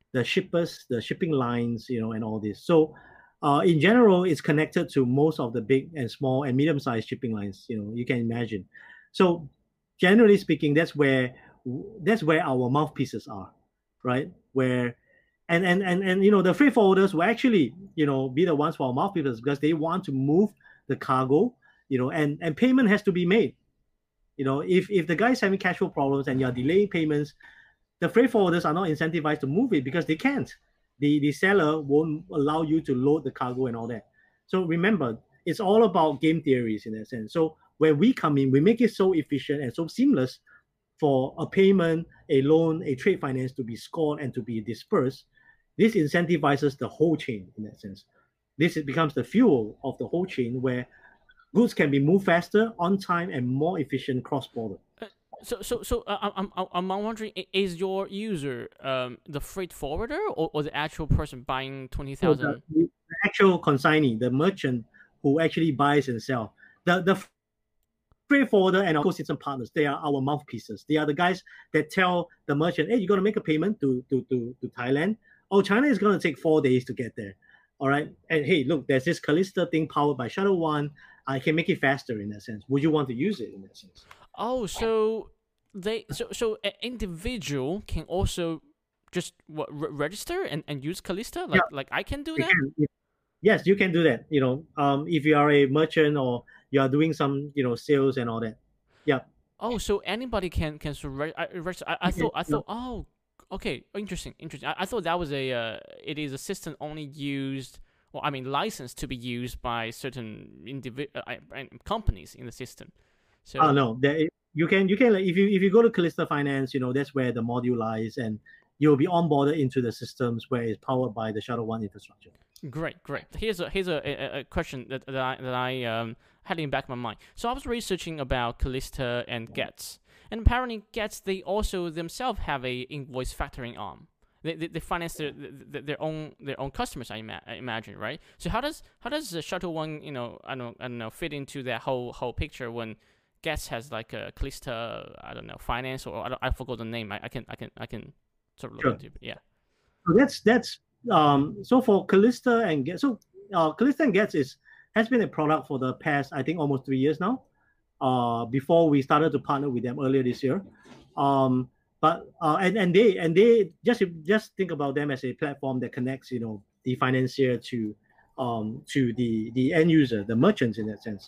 the shippers, the shipping lines, you know, and all this. So uh, in general, it's connected to most of the big and small and medium-sized shipping lines. You know, you can imagine. So generally speaking, that's where that's where our mouthpieces are, right? Where and and and and you know the freight forwarders will actually you know be the ones for our mouthpieces because they want to move the cargo, you know, and and payment has to be made. You know, if if the guy's having cash flow problems and you're delaying payments, the freight forwarders are not incentivized to move it because they can't. The the seller won't allow you to load the cargo and all that. So remember, it's all about game theories in that sense. So when we come in, we make it so efficient and so seamless for a payment, a loan, a trade finance to be scored and to be dispersed. This incentivizes the whole chain in that sense. This becomes the fuel of the whole chain where goods can be moved faster, on time, and more efficient cross-border. So, so, so uh, I'm, I'm, I'm wondering, is your user um, the freight forwarder or, or the actual person buying twenty thousand? So the, the actual consignee, the merchant who actually buys and sells. The, the freight forwarder and our ecosystem partners, they are our mouthpieces. They are the guys that tell the merchant, hey, you're going to make a payment to, to, to, to Thailand. Oh, China is going to take four days to get there. All right. And hey, look, there's this Calista thing powered by Shuttle One. I can make it faster in that sense. Would you want to use it in that sense? Oh, so they so so an individual can also just what re register and, and use Calista? Like yeah. like I can do you that? Can. Yes, you can do that. You know, um, if you are a merchant or you are doing some, you know, sales and all that. Yeah. Oh, so anybody can can register. I, I thought I thought oh, okay, interesting, interesting. I, I thought that was a uh, it is a system only used. Well, I mean, licensed to be used by certain individual uh, companies in the system. So, oh no, there, you can you can if you if you go to Calista Finance, you know that's where the module lies, and you'll be onboarded into the systems where it's powered by the Shuttle One infrastructure. Great, great. Here's a here's a, a, a question that, that I that I um had in the back of my mind. So I was researching about Calista and Getz, and apparently Getz they also themselves have a invoice factoring arm. They, they, they finance their, their their own their own customers, I, ima I imagine, right? So how does how does the Shuttle One, you know, I don't I don't know, fit into that whole whole picture when Getz has like a Calista, I don't know, finance or I, don't, I forgot the name. I, I can I can I can sort of look sure. into it. Yeah. So that's that's um so for Calista and Getz, so uh, Calista and Getz is has been a product for the past I think almost three years now. Uh, before we started to partner with them earlier this year. Um. But uh, and and they and they just just think about them as a platform that connects, you know, the financier to um to the the end user, the merchants in that sense.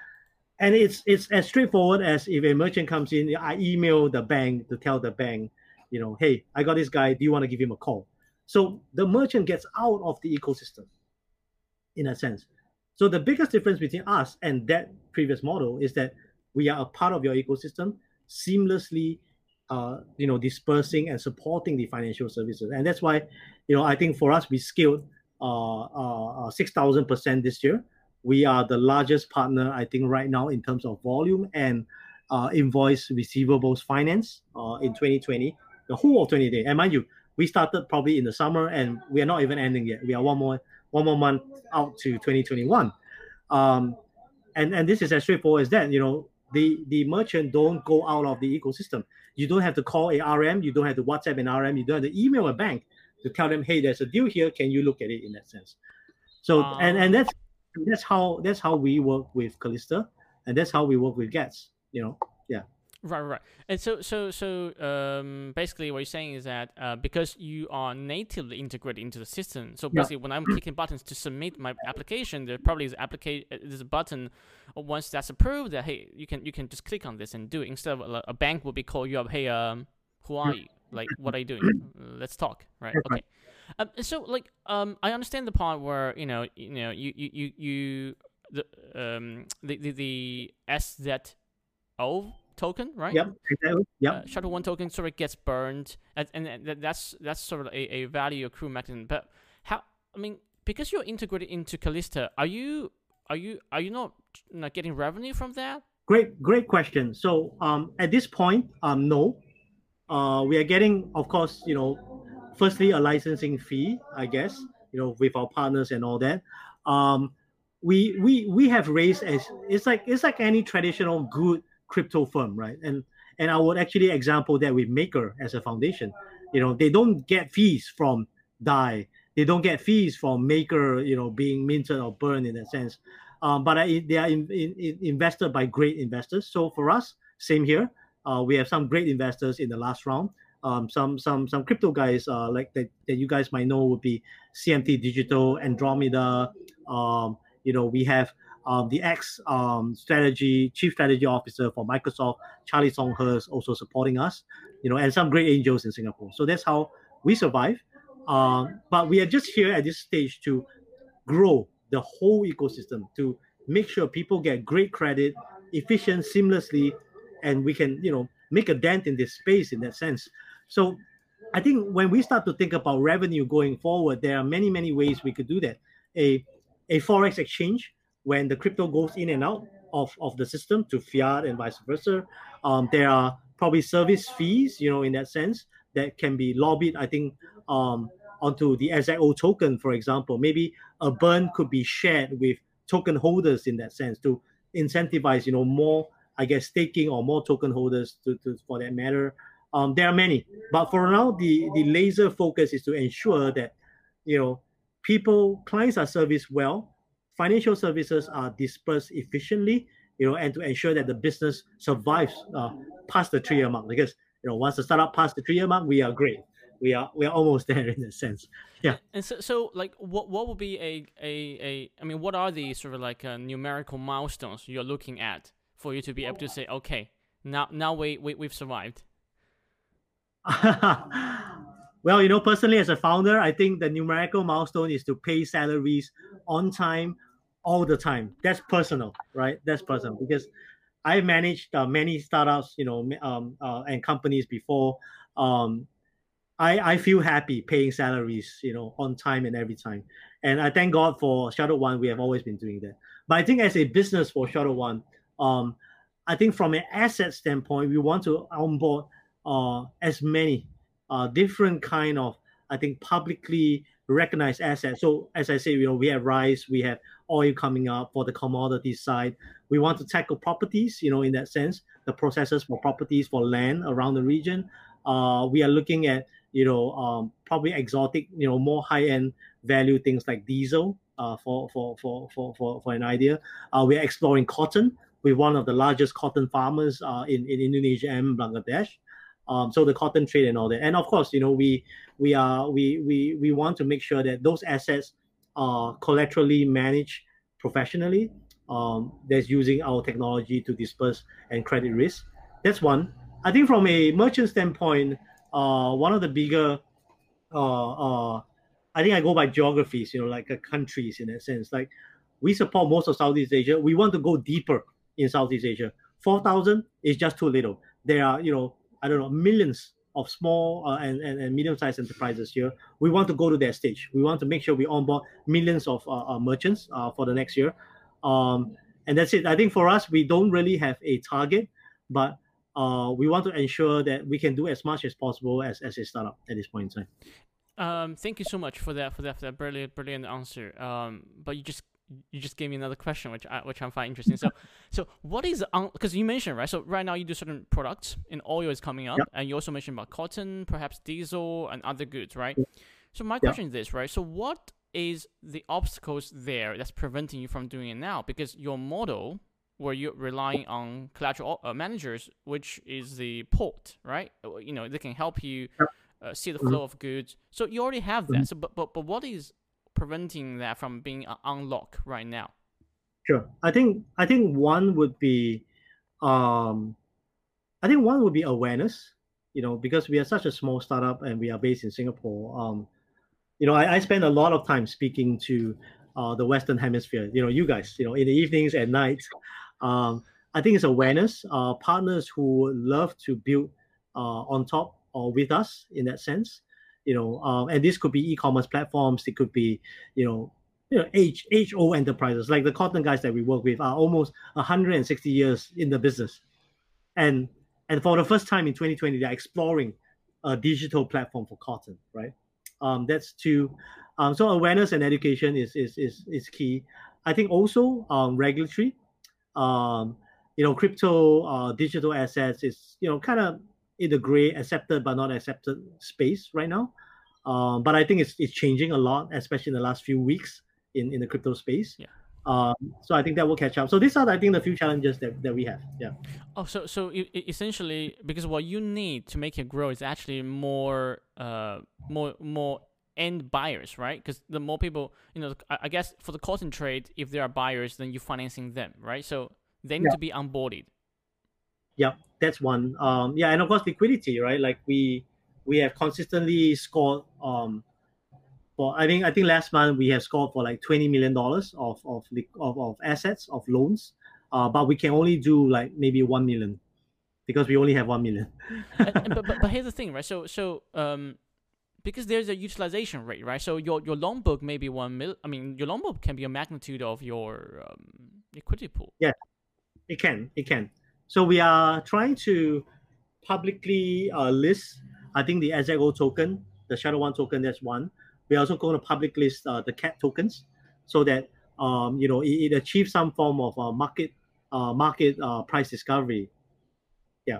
And it's it's as straightforward as if a merchant comes in, I email the bank to tell the bank, you know, hey, I got this guy. Do you want to give him a call? So the merchant gets out of the ecosystem, in a sense. So the biggest difference between us and that previous model is that we are a part of your ecosystem, seamlessly. Uh, you know, dispersing and supporting the financial services, and that's why, you know, I think for us we scaled uh, uh, six thousand percent this year. We are the largest partner, I think, right now in terms of volume and uh, invoice receivables finance uh, in twenty twenty, the whole of twenty twenty. And mind you, we started probably in the summer, and we are not even ending yet. We are one more one more month out to twenty twenty-one, um, and and this is as straightforward as that. You know, the the merchant don't go out of the ecosystem. You don't have to call a R M. You don't have to WhatsApp an R M. You don't have to email a bank to tell them, hey, there's a deal here. Can you look at it in that sense? So um, and and that's that's how that's how we work with Calista, and that's how we work with Getz. You know, yeah. Right, right. And so, so, so, um, basically, what you're saying is that uh, because you are natively integrated into the system, so basically, yeah. when I'm clicking buttons to submit my application, there probably is application. There's a button. Once that's approved, that hey, you can you can just click on this and do it. Instead of a, a bank will be call you up, hey, um, who are you? Like, what are you doing? Let's talk, right? Okay. Um, so, like, um, I understand the part where you know, you know, you you you, you the um the the, the S Z O token, right? Yep, exactly. Yep. Uh, Shuttle One token sort of gets burned, and, and that's that's sort of a, a value accrue mechanism. But how? I mean, because you're integrated into Calista, are you are you are you not, not getting revenue from that? Great, great question. So um, at this point, um, no, uh, we are getting, of course, you know, firstly a licensing fee, I guess, you know, with our partners and all that. Um, we we we have raised as it's like it's like any traditional good crypto firm, right? And and I would actually example that with Maker as a foundation. You know, they don't get fees from die. They don't get fees from Maker, you know, being minted or burned in that sense. Um, but I, they are in, in, in invested by great investors. So for us, same here. Uh, we have some great investors in the last round. Um, some some some crypto guys uh, like that, that you guys might know would be C M T Digital, Andromeda. Um, you know, we have um, the ex um, strategy chief strategy officer for Microsoft, Charlie Songhurst, also supporting us. You know, and some great angels in Singapore. So that's how we survive. Um, but we are just here at this stage to grow the whole ecosystem, to make sure people get great credit, efficient, seamlessly, and we can, you know, make a dent in this space in that sense. So I think when we start to think about revenue going forward, there are many, many ways we could do that. A, a Forex exchange, when the crypto goes in and out of, of the system to fiat and vice versa. Um, there are probably service fees, you know, in that sense, that can be lobbied, I think, um, onto the X O token, for example. Maybe a burn could be shared with token holders in that sense to incentivize, you know, more, I guess, staking or more token holders to, to for that matter. Um, there are many, but for now, the, the laser focus is to ensure that, you know, people, clients are serviced well, financial services are dispersed efficiently, you know, and to ensure that the business survives uh, past the three-year mark. Because, you know, once the startup past the three-year mark, we are great. We are we are almost there in a sense. Yeah. And so, so like, what what would be a a, a I mean, what are the sort of like uh, numerical milestones you're looking at for you to be able to say, okay, now now we, we we've survived? Well, you know, personally as a founder, I think the numerical milestone is to pay salaries on time, all the time. That's personal, right? That's personal because I managed uh, many startups, you know, um, uh, and companies before. Um, I, I feel happy paying salaries, you know, on time and every time. And I thank God for Shuttle One. We have always been doing that. But I think as a business for Shuttle One, um, I think from an asset standpoint, we want to onboard uh, as many uh, different kind of, I think, publicly recognized assets. So as I say, you know, we have rice, we have oil coming up for the commodity side. We want to tackle properties, you know, in that sense, the processes for properties for land around the region. Uh, we are looking at, you know, um, probably exotic, you know, more high-end value things like diesel uh, for, for, for, for, for, for an idea. Uh, we are exploring cotton. We're one of the largest cotton farmers uh, in, in Indonesia and Bangladesh. Um, so the cotton trade and all that. And of course, you know, we we are we we we want to make sure that those assets are collaterally managed professionally. Um, that's using our technology to disperse and credit risk. That's one. I think from a merchant standpoint, uh, one of the bigger, uh, uh, I think I go by geographies, you know, like uh, countries in a sense. Like we support most of Southeast Asia. We want to go deeper in Southeast Asia. four thousand is just too little. There are, you know, I don't know, millions of small uh, and, and, and medium-sized enterprises here. We want to go to that stage. We want to make sure we onboard millions of uh, uh, merchants uh, for the next year. Um, and that's it. I think for us, we don't really have a target, but uh, we want to ensure that we can do as much as possible as, as a startup at this point in time. Um, thank you so much for that for that for that brilliant brilliant answer. Um, but you just you just gave me another question, which I which I find interesting. So, so what is because you mentioned right? So right now you do certain products, and oil is coming up, Yep. and you also mentioned about cotton, perhaps diesel, and other goods, right? Yep. So my question is this, right? So what is the obstacles there that's preventing you from doing it now? Because your model, where you're relying on collateral uh, managers, which is the port, right? You know, they can help you uh, see the flow mm-hmm. of goods. So you already have that. Mm-hmm. So, but but but what is preventing that from being unlocked right now? Sure. I think I think one would be, um, I think one would be awareness. You know, because we are such a small startup and we are based in Singapore. Um, you know, I, I spend a lot of time speaking to uh, the Western Hemisphere. You know, you guys. You know, in the evenings and nights. Um, I think it's awareness. Uh, partners who love to build uh, on top or with us in that sense. You know, um, and this could be e-commerce platforms. It could be, you know, you know, H H O enterprises like the cotton guys that we work with are almost one hundred sixty years in the business, and and for the first time in twenty twenty, they're exploring a digital platform for cotton. Right, um, that's two. Um, so awareness and education is is is is key. I think also um, regulatory. Um, you know, crypto, uh, digital assets is you know kind of in the gray, accepted but not accepted space right now. Um, but I think it's it's changing a lot, especially in the last few weeks in, in the crypto space. Yeah. Um, so I think that will catch up. So these are, I think, the few challenges that, that we have. Yeah. Oh, so so e- e- essentially, because what you need to make it grow is actually more uh more more end buyers, right? Because the more people, you know, I I guess for the cotton trade, if there are buyers, then you're financing them, right? So they need Yeah. to be onboarded. Yeah, that's one. Um, yeah, and of course liquidity, right? Like we we have consistently scored um for I think I think last month we have scored for like twenty million dollars of of, of of assets of loans, uh, but we can only do like maybe one million because we only have one million. and, and, but, but but here's the thing, right? So so um because there's a utilization rate, right? So your your loan book may be one mil. I mean, your loan book can be a magnitude of your um, liquidity pool. Yeah, it can, it can. So we are trying to publicly uh, list, I think the S X O token, the Shadow One token, that's one. We're also going to public list uh, the C A T tokens so that um, you know it, it achieves some form of uh, market uh, market uh, price discovery. Yeah.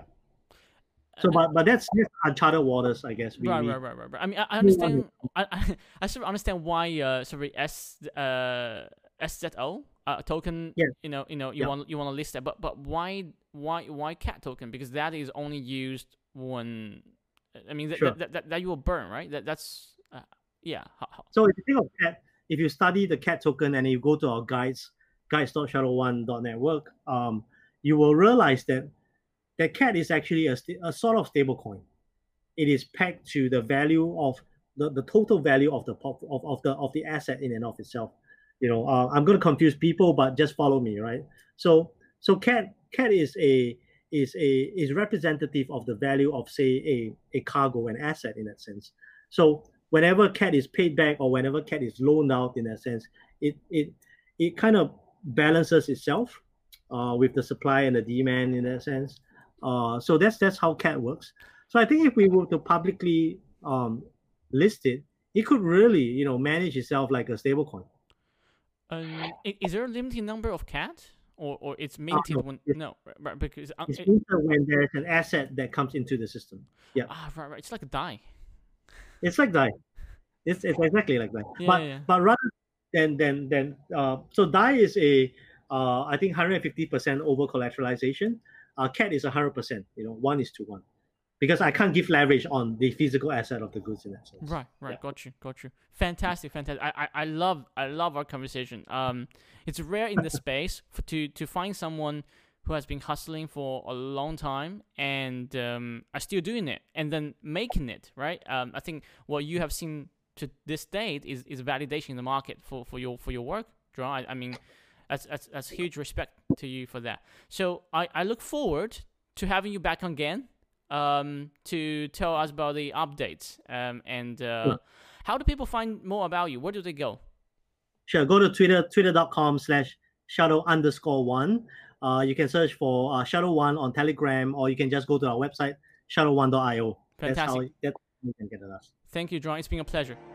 So, but but that's just uncharted waters, I guess. We, right, we, right, right, right, right. I mean, I, I understand. I, I I sort of understand why. Uh, sorry, S uh S Z O uh token. Yeah. You know, you know, you Yeah. want you want to list that, but but why why why C A T token? Because that is only used when. I mean, that Sure. that, that, that you will burn, right? That that's uh, yeah. How, how? So if you think of C A T, if you study the C A T token and you go to our guides, guides dot shadow one dot network, um, you will realize that that C A T is actually a, a sort of stable coin. It is pegged to the value of the, the total value of the of, of the of the asset in and of itself. You know, uh, I'm going to confuse people, but just follow me, right? So so C A T C A T is a is a is representative of the value of say a a cargo, an asset in that sense. So whenever C A T is paid back or whenever C A T is loaned out in that sense, it it it kind of balances itself uh, with the supply and the demand in that sense. Uh, so that's that's how C A T works. So I think if we were to publicly um, list it, it could really, you know, manage itself like a stablecoin. Um, is there a limited number of C A T, or or it's minted no, when it's- no, right, right, because uh, It's it, minted when there's an asset that comes into the system. Yeah, ah right, right, it's like a die. it's like that. It's, it's exactly like that. Yeah, but yeah, yeah. but rather than than than uh, so D A I is a uh, I think one hundred fifty percent over collateralization. Uh, C A T is one hundred percent. You know, one is to one. Because I can't give leverage on the physical asset of the goods in that sense. Right, right, Yeah. got you, got you. Fantastic, fantastic. I, I, I love, I love our conversation. Um, it's rare in the space for to to find someone who has been hustling for a long time and um, are still doing it and then making it. Right. Um, I think what you have seen to this date is is validation in the market for, for your for your work, John. I, I mean, that's, that's that's huge respect to you for that. So I, I look forward to having you back again. Um, to tell us about the updates um, and uh, Sure. how do people find more about you? Where do they go? Sure. Go to Twitter, twitter.com slash shadow underscore one. Uh, you can search for uh, Shadow One on Telegram, or you can just go to our website, shadow one dot io. That's how, Fantastic. that's how you can get at us. Thank you, John. It's been a pleasure.